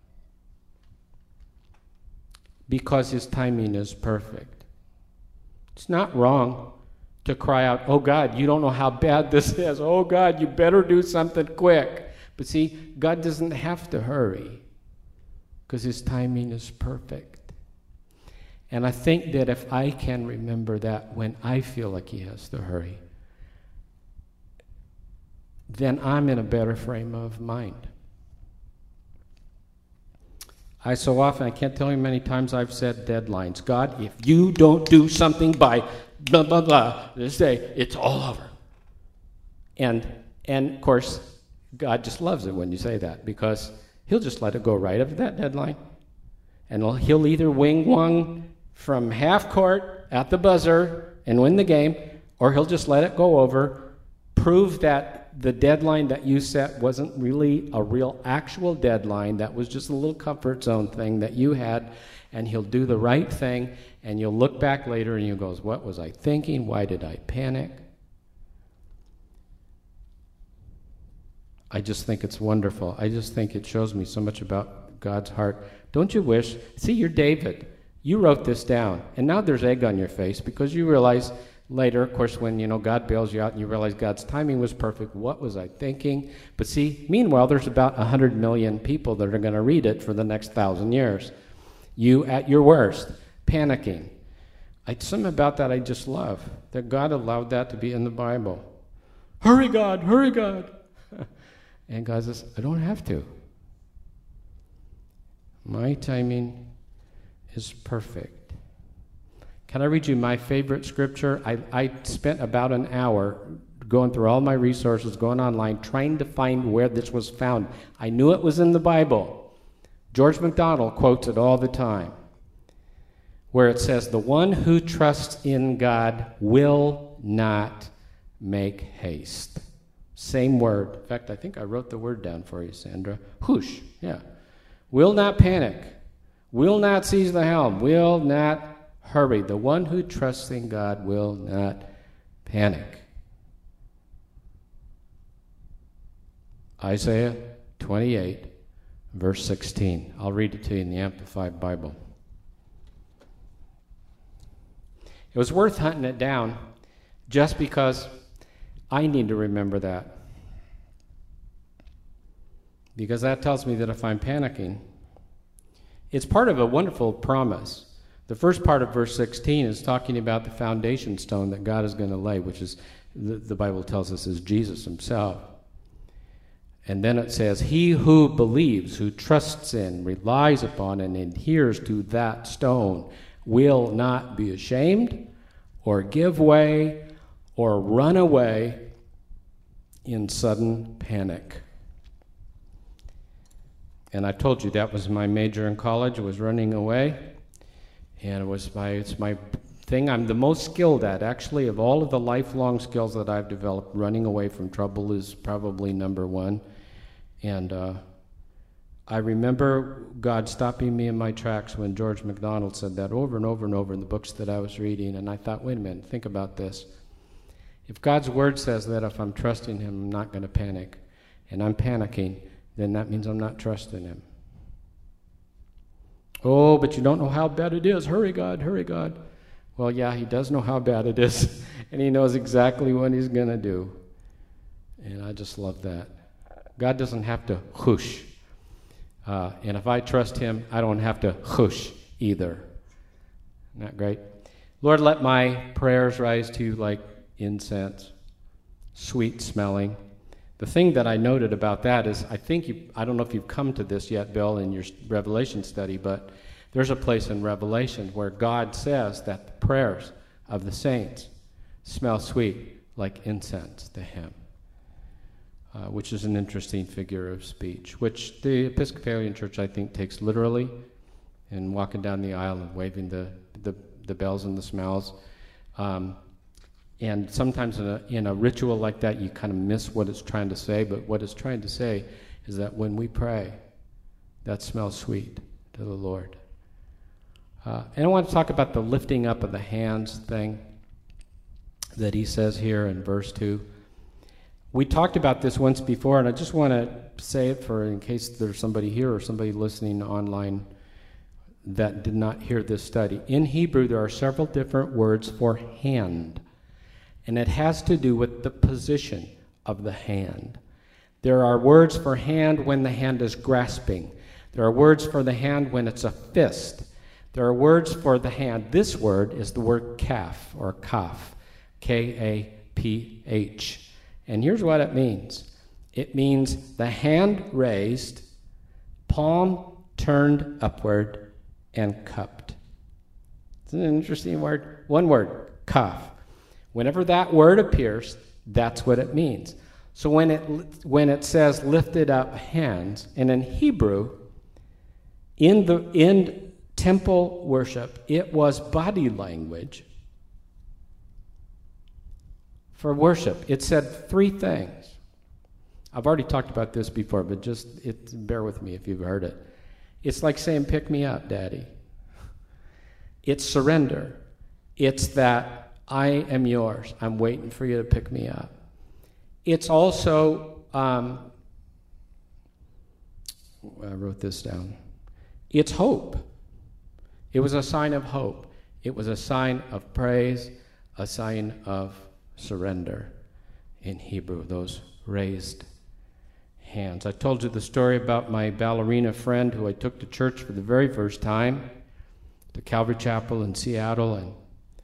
because his timing is perfect. It's not wrong to cry out, "Oh God, you don't know how bad this is. Oh God, you better do something quick." But see, God doesn't have to hurry because his timing is perfect. And I think that if I can remember that when I feel like he has to hurry, then I'm in a better frame of mind. I so often, I can't tell you how many times I've said deadlines. God, if you don't do something by blah, blah, blah, this day, it's all over. And, and of course, God just loves it when you say that, because he'll just let it go right up to that deadline. And he'll either wing one from half court at the buzzer and win the game, or he'll just let it go over, prove that the deadline that you set wasn't really a real actual deadline, that was just a little comfort zone thing that you had, and he'll do the right thing, and you'll look back later and you'll go, "What was I thinking? Why did I panic?" I just think it's wonderful. I just think it shows me so much about God's heart. Don't you wish? See, you're David. You wrote this down, and now there's egg on your face because you realize later, of course, when you know God bails you out and you realize God's timing was perfect, what was I thinking? But see, meanwhile, there's about one hundred million people that are going to read it for the next thousand years. You at your worst, panicking. I, something about that I just love, that God allowed that to be in the Bible. Hurry, God, hurry, God. And God says, I don't have to. My timing is perfect. Can I read you my favorite scripture? I, I spent about an hour going through all my resources, going online, trying to find where this was found. I knew it was in the Bible. George MacDonald quotes it all the time, where it says, "The one who trusts in God will not make haste." Same word. In fact, I think I wrote the word down for you, Sandra. Whoosh, yeah. Will not panic. Will not seize the helm. Will not hurry. The one who trusts in God will not panic. Isaiah twenty-eight, verse sixteen. I'll read it to you in the Amplified Bible. It was worth hunting it down just because I need to remember that. Because that tells me that if I'm panicking, it's part of a wonderful promise. The first part of verse sixteen is talking about the foundation stone that God is going to lay, which is, the, the Bible tells us, is Jesus himself. And then it says, "He who believes, who trusts in, relies upon, and adheres to that stone will not be ashamed or give way or run away in sudden panic." And I told you that was my major in college, was running away. And it was my, it's my thing I'm the most skilled at. Actually, of all of the lifelong skills that I've developed, running away from trouble is probably number one. And uh, I remember God stopping me in my tracks when George MacDonald said that over and over and over in the books that I was reading. And I thought, wait a minute, think about this. If God's word says that if I'm trusting him, I'm not going to panic, and I'm panicking, then that means I'm not trusting him. Oh, but you don't know how bad it is. Hurry, God, hurry, God. Well, yeah, he does know how bad it is, and he knows exactly what he's going to do. And I just love that. God doesn't have to whoosh. Uh, and if I trust him, I don't have to whoosh either. Isn't that great? Lord, let my prayers rise to you like incense, sweet smelling. The thing that I noted about that is, I think you, I don't know if you've come to this yet, Bill, in your Revelation study, but There's a place in Revelation where God says that the prayers of the saints smell sweet like incense to him, uh, which is an interesting figure of speech, which the Episcopalian Church, I think, takes literally in walking down the aisle and waving the, the, the bells and the smells. Um, and sometimes in a, in a ritual like that, you kind of miss what it's trying to say, but what it's trying to say is that when we pray, that smells sweet to the Lord. Uh, and I want to talk about the lifting up of the hands thing that he says here in verse two. We talked about this once before, and I just want to say it for in case there's somebody here or somebody listening online that did not hear this study. In Hebrew, there are several different words for hand, and it has to do with the position of the hand. There are words for hand when the hand is grasping. There are words for the hand when it's a fist. There are words for the hand. This word is the word calf or kaf, K A P H. And here's what it means. It means the hand raised, palm turned upward, and cupped. Isn't it an interesting word? One word, kaf. Whenever that word appears, that's what it means. So when it when it says lifted up hands, and in Hebrew, in the in temple worship, it was body language for worship. It said three things. I've already talked about this before, but just it, bear with me if you've heard it. It's like saying, pick me up, Daddy. It's surrender. It's that I am yours. I'm waiting for you to pick me up. It's also, um, I wrote this down. It's hope. It was a sign of hope. It was a sign of praise, a sign of surrender in Hebrew, those raised hands. I told you the story about my ballerina friend who I took to church for the very first time, to Calvary Chapel in Seattle, and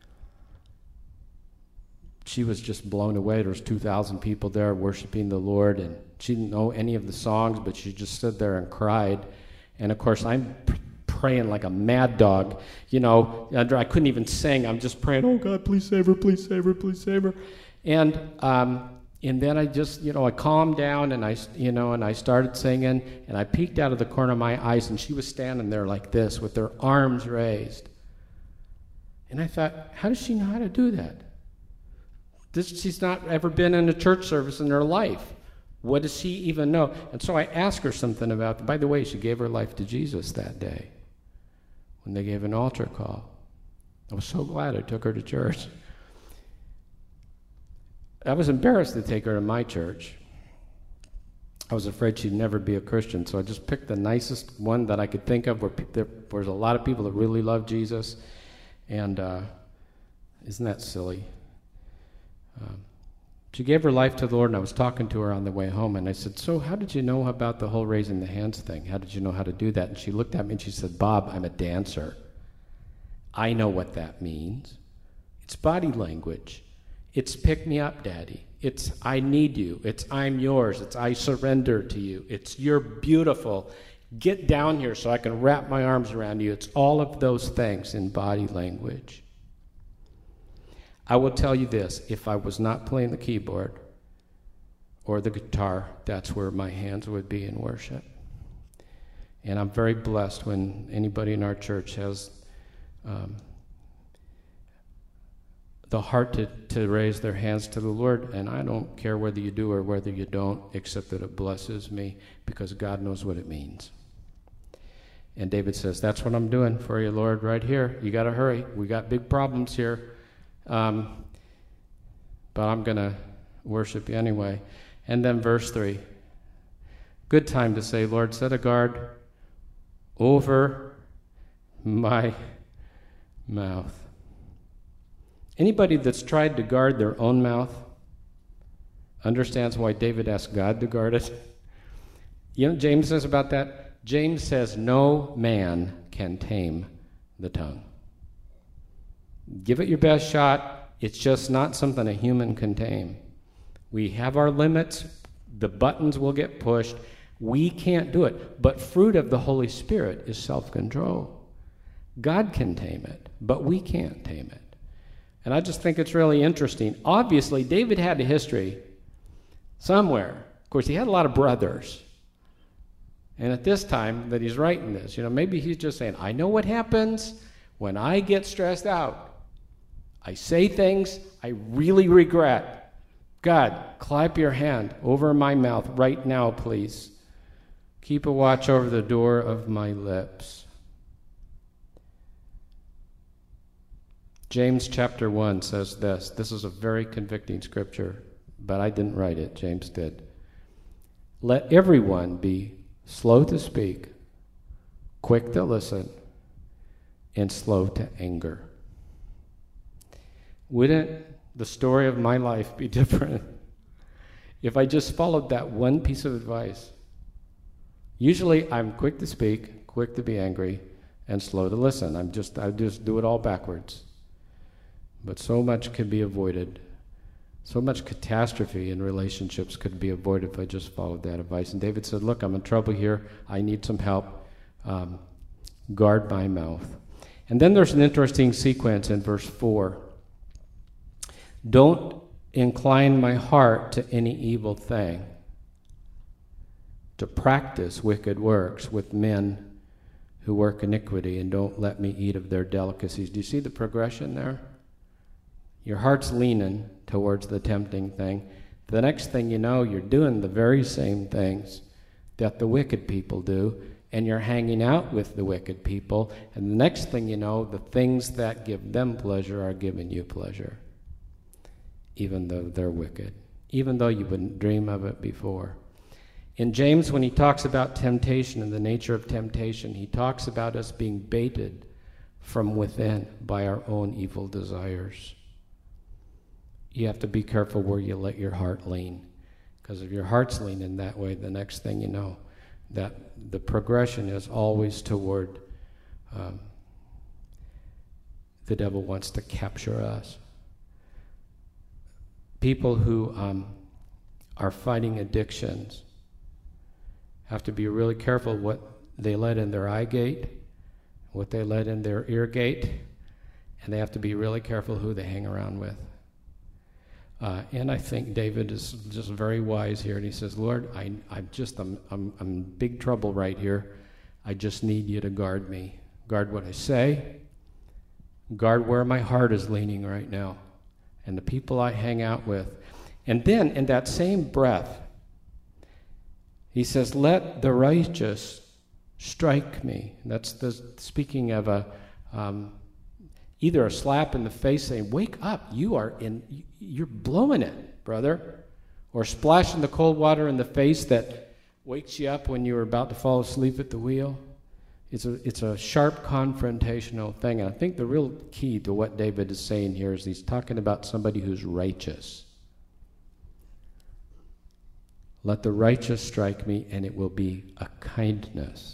she was just blown away. There was two thousand people there worshiping the Lord, and she didn't know any of the songs, but she just stood there and cried. And of course, I'm pr- praying like a mad dog. You know, I couldn't even sing. I'm just praying, oh God, please save her, please save her, please save her. And um, and then I just, you know, I calmed down, and I, you know, and I started singing, and I peeked out of the corner of my eyes, and she was standing there like this with her arms raised. And I thought, how does she know how to do that? This, she's not ever been in a church service in her life. What does she even know? And so I asked her something about that. By the way, she gave her life to Jesus that day when they gave an altar call. I was so glad I took her to church. I was embarrassed to take her to my church. I was afraid she'd never be a Christian, so I just picked the nicest one that I could think of where pe- there was a lot of people that really love Jesus. And uh, isn't that silly? Um, she gave her life to the Lord, and I was talking to her on the way home, and I said, so how did you know about the whole raising the hands thing? How did you know how to do that? And she looked at me and she said, Bob, I'm a dancer. I know what that means. It's body language. It's pick me up, Daddy. It's I need you. It's I'm yours. It's I surrender to you. It's you're beautiful. Get down here so I can wrap my arms around you. It's all of those things in body language. I will tell you this, if I was not playing the keyboard or the guitar, that's where my hands would be in worship. And I'm very blessed when anybody in our church has um, the heart to, to raise their hands to the Lord, and I don't care whether you do or whether you don't, except that it blesses me because God knows what it means. And David says, that's what I'm doing for you, Lord, right here. You got to hurry. We got big problems here. Um, but I'm going to worship you anyway. And then verse three. Good time to say, Lord, set a guard over my mouth. Anybody that's tried to guard their own mouth understands why David asked God to guard it. You know what James says about that? James says, no man can tame the tongue. Give it your best shot. It's just not something a human can tame. We have our limits. The buttons will get pushed. We can't do it. But fruit of the Holy Spirit is self-control. God can tame it, but we can't tame it. And I just think it's really interesting. Obviously, David had a history somewhere. Of course, he had a lot of brothers. And at this time that he's writing this, you know, maybe he's just saying, I know what happens when I get stressed out. I say things I really regret. God, clap your hand over my mouth right now, please. Keep a watch over the door of my lips. James chapter one says this. This is a very convicting scripture, but I didn't write it. James did. Let everyone be slow to speak, quick to listen, and slow to anger. Wouldn't the story of my life be different if I just followed that one piece of advice? Usually I'm quick to speak, quick to be angry, and slow to listen. I'm just I just do it all backwards. But so much can be avoided. So much catastrophe in relationships could be avoided if I just followed that advice. And David said, look, I'm in trouble here. I need some help. Um, guard my mouth. And then there's an interesting sequence in verse four. Don't incline my heart to any evil thing, to practice wicked works with men who work iniquity, and don't let me eat of their delicacies. Do you see the progression there? Your heart's leaning towards the tempting thing. The next thing you know, you're doing the very same things that the wicked people do, and you're hanging out with the wicked people, and the next thing you know, the things that give them pleasure are giving you pleasure, even though they're wicked, even though you wouldn't dream of it before. In James, when he talks about temptation and the nature of temptation, he talks about us being baited from within by our own evil desires. You have to be careful where you let your heart lean, because if your heart's leaning that way, the next thing you know, that the progression is always toward um, the devil wants to capture us. People who um, are fighting addictions have to be really careful what they let in their eye gate, what they let in their ear gate, and they have to be really careful who they hang around with. Uh, and I think David is just very wise here, and he says, Lord, I, I'm just, I'm, I'm, I'm in big trouble right here. I just need you to guard me. Guard what I say. Guard where my heart is leaning right now, and the people I hang out with. And then, in that same breath, he says, let the righteous strike me. That's the, speaking of a... Um, Either a slap in the face saying, wake up, you are in, you're blowing it, brother. Or splashing the cold water in the face that wakes you up when you're about to fall asleep at the wheel. It's a, it's a sharp confrontational thing. And I think the real key to what David is saying here is he's talking about somebody who's righteous. Let the righteous strike me, and it will be a kindness.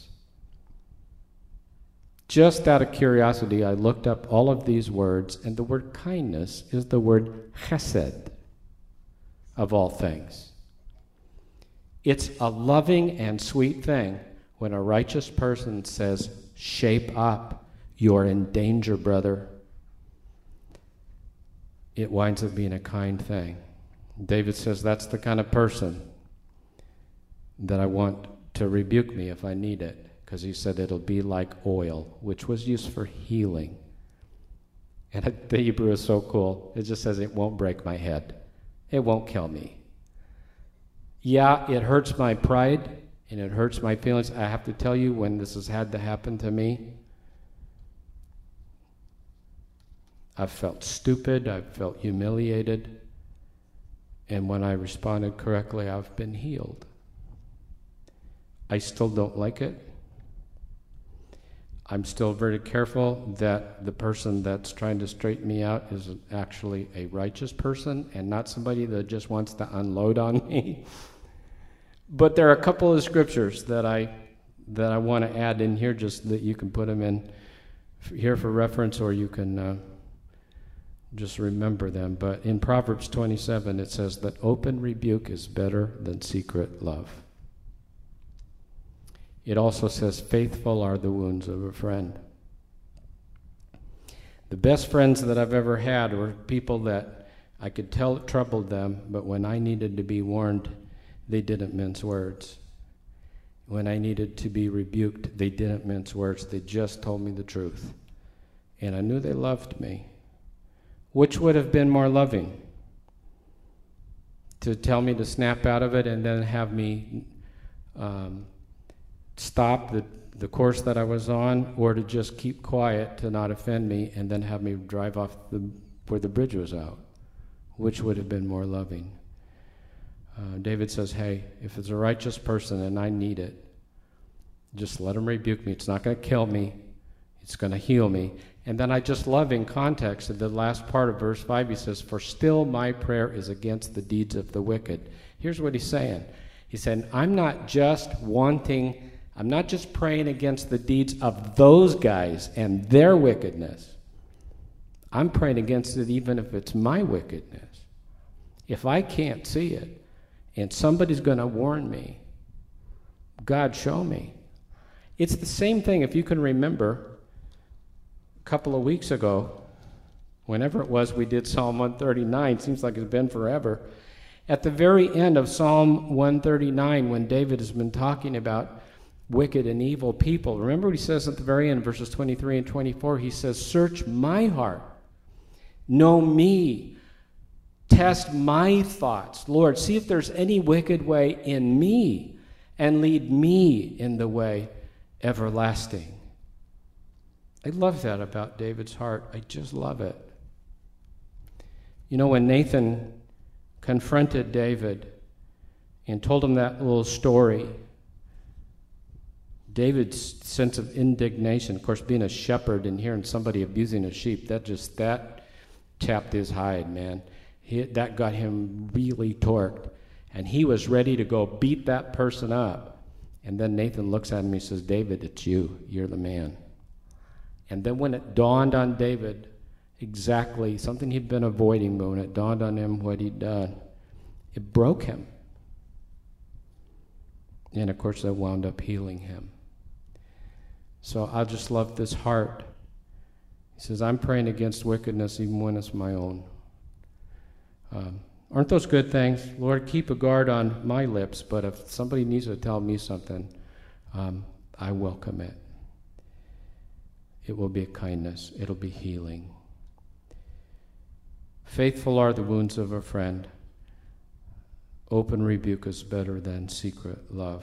Just out of curiosity, I looked up all of these words, and the word kindness is the word chesed, of all things. It's a loving and sweet thing when a righteous person says, shape up, you're in danger, brother. It winds up being a kind thing. David says that's the kind of person that I want to rebuke me if I need it. Because he said it'll be like oil, which was used for healing. And the Hebrew is so cool. It just says it won't break my head. It won't kill me. Yeah, it hurts my pride, and it hurts my feelings. I have to tell you, when this has had to happen to me, I've felt stupid, I've felt humiliated, and when I responded correctly, I've been healed. I still don't like it. I'm still very careful that the person that's trying to straighten me out is actually a righteous person and not somebody that just wants to unload on me. But there are a couple of scriptures that I that I want to add in here, just that you can put them in here for reference, or you can uh, just remember them. But in Proverbs twenty-seven, it says that open rebuke is better than secret love. It also says, faithful are the wounds of a friend. The best friends that I've ever had were people that I could tell it troubled them, but when I needed to be warned, they didn't mince words. When I needed to be rebuked, they didn't mince words. They just told me the truth. And I knew they loved me. Which would have been more loving? To tell me to snap out of it and then have me um, stop the, the course that I was on, or to just keep quiet to not offend me and then have me drive off the, where the bridge was out? Which would have been more loving? Uh, David says, hey, if it's a righteous person and I need it, just let him rebuke me. It's not going to kill me. It's going to heal me. And then I just love in context of the last part of verse five, he says, for still my prayer is against the deeds of the wicked. Here's what he's saying. He's saying, I'm not just wanting, I'm not just praying against the deeds of those guys and their wickedness. I'm praying against it even if it's my wickedness. If I can't see it, and somebody's going to warn me, God, show me. It's the same thing, if you can remember, a couple of weeks ago, whenever it was we did Psalm one thirty-nine, seems like it's been forever. At the very end of Psalm one thirty-nine, when David has been talking about wicked and evil people, remember what he says at the very end, verses twenty-three and twenty-four, he says, search my heart, know me, test my thoughts. Lord, see if there's any wicked way in me, and lead me in the way everlasting. I love that about David's heart. I just love it. You know, when Nathan confronted David and told him that little story, David's sense of indignation, of course, being a shepherd and hearing somebody abusing a sheep, that just, that tapped his hide, man. He, that got him really torqued. And he was ready to go beat that person up. And then Nathan looks at him and he says, David, it's you. You're the man. And then when it dawned on David exactly something he'd been avoiding, but when it dawned on him what he'd done, it broke him. And of course that wound up healing him. So I just love this heart. He says, I'm praying against wickedness even when it's my own. Um, aren't those good things? Lord, keep a guard on my lips, but if somebody needs to tell me something, um, I welcome it. It will be a kindness. It'll be healing. Faithful are the wounds of a friend. Open rebuke is better than secret love.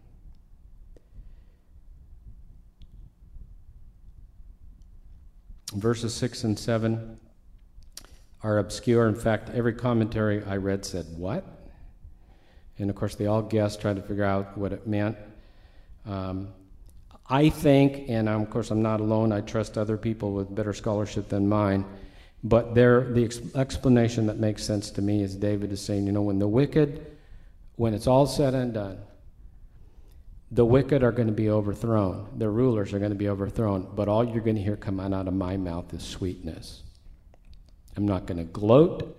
Verses six and seven are obscure. In fact, every commentary I read said, what? And of course, they all guessed, trying to figure out what it meant. Um, I think, and of course I'm not alone, I trust other people with better scholarship than mine, but there, the ex- explanation that makes sense to me is David is saying, you know, when the wicked, when it's all said and done, the wicked are going to be overthrown. The rulers are going to be overthrown, but all you're going to hear come out of my mouth is sweetness. I'm not going to gloat,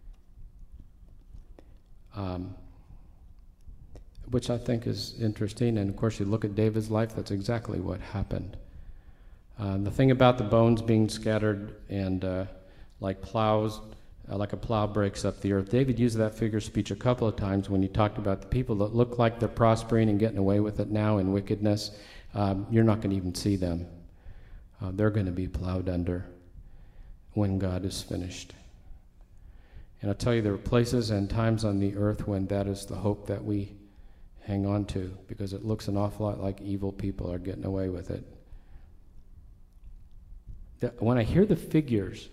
um, which I think is interesting. And of course, you look at David's life, that's exactly what happened. Uh, the thing about the bones being scattered and uh, like plows, uh, like a plow breaks up the earth, David used that figure of speech a couple of times when he talked about the people that look like they're prospering and getting away with it now in wickedness. Um, you're not going to even see them. Uh, they're going to be plowed under when God is finished. And I'll tell you, there are places and times on the earth when that is the hope that we hang on to, because it looks an awful lot like evil people are getting away with it. That when I hear the figures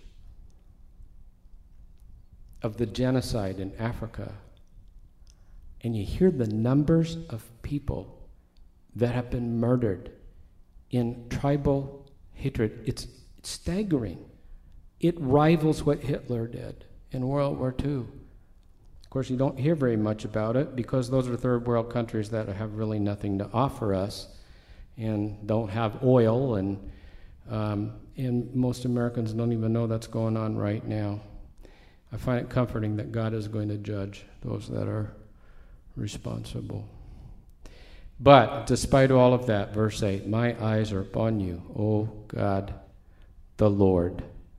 of the genocide in Africa, and you hear the numbers of people that have been murdered in tribal hatred, it's, it's staggering. It rivals what Hitler did in World War Two. Of course, you don't hear very much about it because those are third world countries that have really nothing to offer us and don't have oil, and um, and most Americans don't even know that's going on right now. I find it comforting that God is going to judge those that are responsible. But despite all of that, verse eight, my eyes are upon you, O God, the Lord.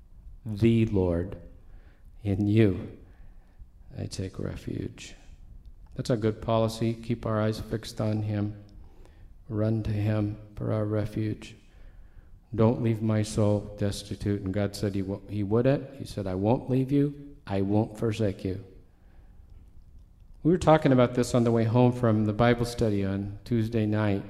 the Lord. In you I take refuge. That's a good policy. Keep our eyes fixed on him. Run to him for our refuge. Don't leave my soul destitute. And God said he, w- he wouldn't. He said, I won't leave you. I won't forsake you. We were talking about this on the way home from the Bible study on Tuesday night,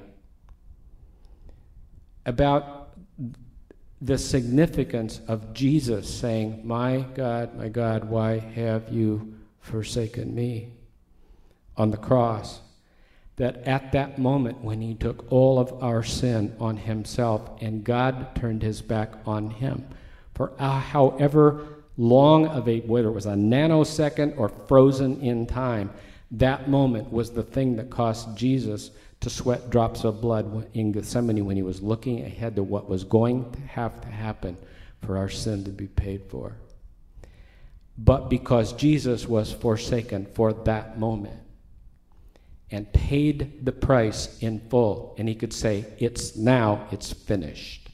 about the significance of Jesus saying, my God, my God, why have you forsaken me? On the cross. That at that moment when he took all of our sin on himself and God turned his back on him, for uh, however long of a, whether it was a nanosecond or frozen in time, that moment was the thing that caused Jesus to sweat drops of blood in Gethsemane when he was looking ahead to what was going to have to happen for our sin to be paid for. But because Jesus was forsaken for that moment and paid the price in full, and he could say, it's now, it's finished.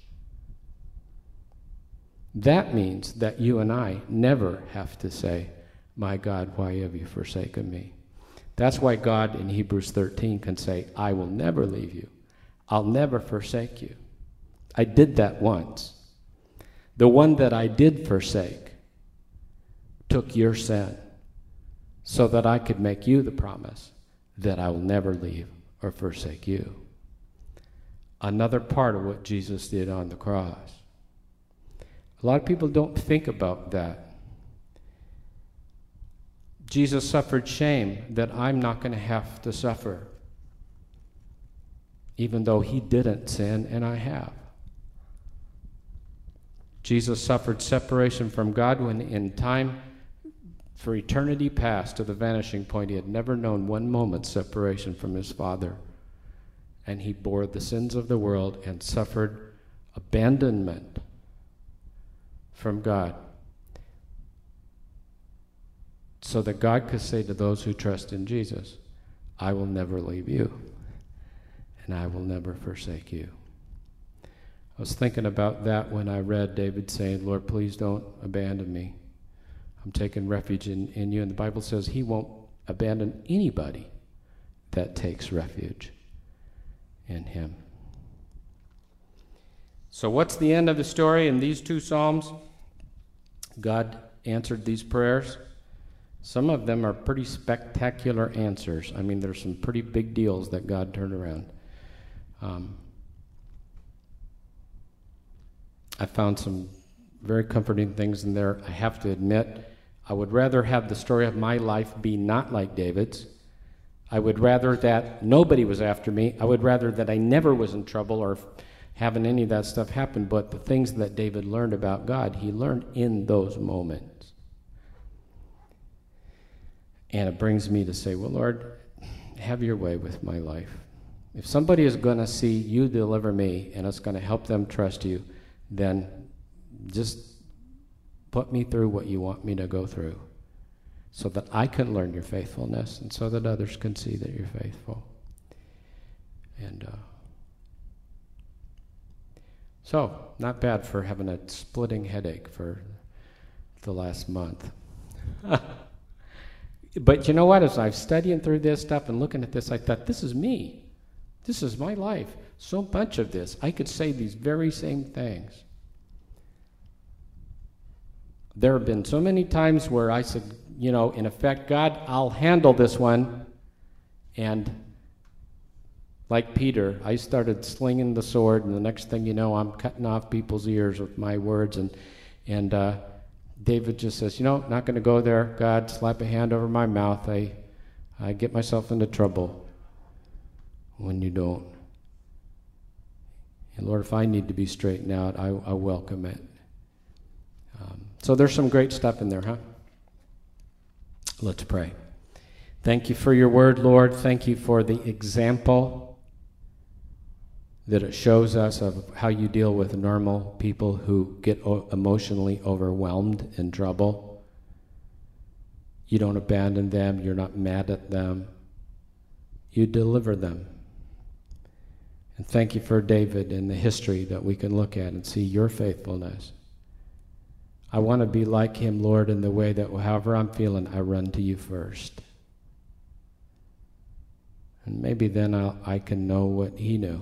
That means that you and I never have to say, my God, why have you forsaken me? That's why God in Hebrews thirteen can say, I will never leave you. I'll never forsake you. I did that once. The one that I did forsake took your sin so that I could make you the promise that I will never leave or forsake you. Another part of what Jesus did on the cross. A lot of people don't think about that. Jesus suffered shame that I'm not going to have to suffer, even though he didn't sin and I have. Jesus suffered separation from God when in time for eternity past to the vanishing point, he had never known one moment's separation from his Father. And he bore the sins of the world and suffered abandonment from God, so that God could say to those who trust in Jesus, I will never leave you, and I will never forsake you. I was thinking about that when I read David saying, Lord, please don't abandon me. I'm taking refuge in, in you. And the Bible says he won't abandon anybody that takes refuge in him. So what's the end of the story in these two Psalms? God answered these prayers. Some of them are pretty spectacular answers. I mean, there's some pretty big deals that God turned around. Um, I found some very comforting things in there. I have to admit, I would rather have the story of my life be not like David's. I would rather that nobody was after me. I would rather that I never was in trouble or having any of that stuff happen. But the things that David learned about God, he learned in those moments. And it brings me to say, well, Lord, have your way with my life. If somebody is going to see you deliver me and it's going to help them trust you, then just put me through what you want me to go through so that I can learn your faithfulness and so that others can see that you're faithful. And uh, so, not bad for having a splitting headache for the last month. But you know what? As I'm studying through this stuff and looking at this, I thought, this is me. This is my life. So much of this. I could say these very same things. There have been so many times where I said, you know, in effect, God, I'll handle this one. And like Peter, I started slinging the sword, and the next thing you know, I'm cutting off people's ears with my words. And, and uh, David just says, you know, not going to go there. God, slap a hand over my mouth. I, I get myself into trouble when you don't. And Lord, if I need to be straightened out, I, I welcome it. Um, so there's some great stuff in there, huh? Let's pray. Thank you for your word, Lord. Thank you for the example that it shows us of how you deal with normal people who get o- emotionally overwhelmed in trouble. You don't abandon them. You're not mad at them. You deliver them. And thank you for David and the history that we can look at and see your faithfulness. I want to be like him, Lord, in the way that however I'm feeling, I run to you first. And maybe then I'll, I can know what he knew.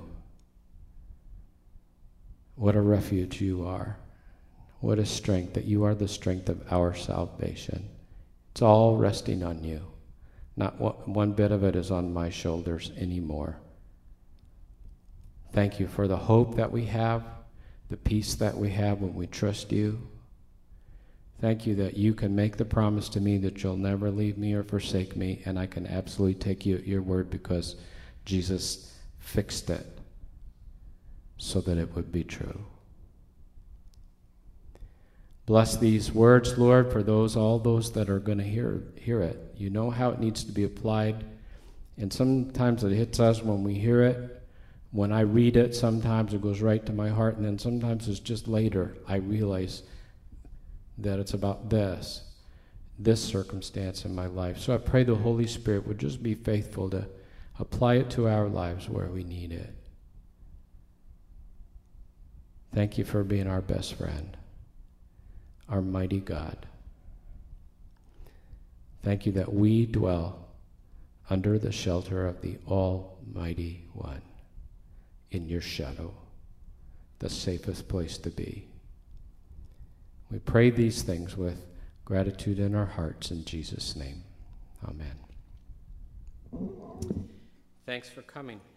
What a refuge you are. What a strength, that you are the strength of our salvation. It's all resting on you. Not one, one bit of it is on my shoulders anymore. Thank you for the hope that we have, the peace that we have when we trust you. Thank you that you can make the promise to me that you'll never leave me or forsake me, and I can absolutely take you at your word because Jesus fixed it so that it would be true. Bless these words, Lord, for those, all those that are going to hear hear it. You know how it needs to be applied, and sometimes it hits us when we hear it. When I read it, sometimes it goes right to my heart, and then sometimes it's just later I realize that it's about this, this circumstance in my life. So I pray the Holy Spirit would just be faithful to apply it to our lives where we need it. Thank you for being our best friend, our mighty God. Thank you that we dwell under the shelter of the Almighty One, in your shadow, the safest place to be. We pray these things with gratitude in our hearts in Jesus' name. Amen. Thanks for coming.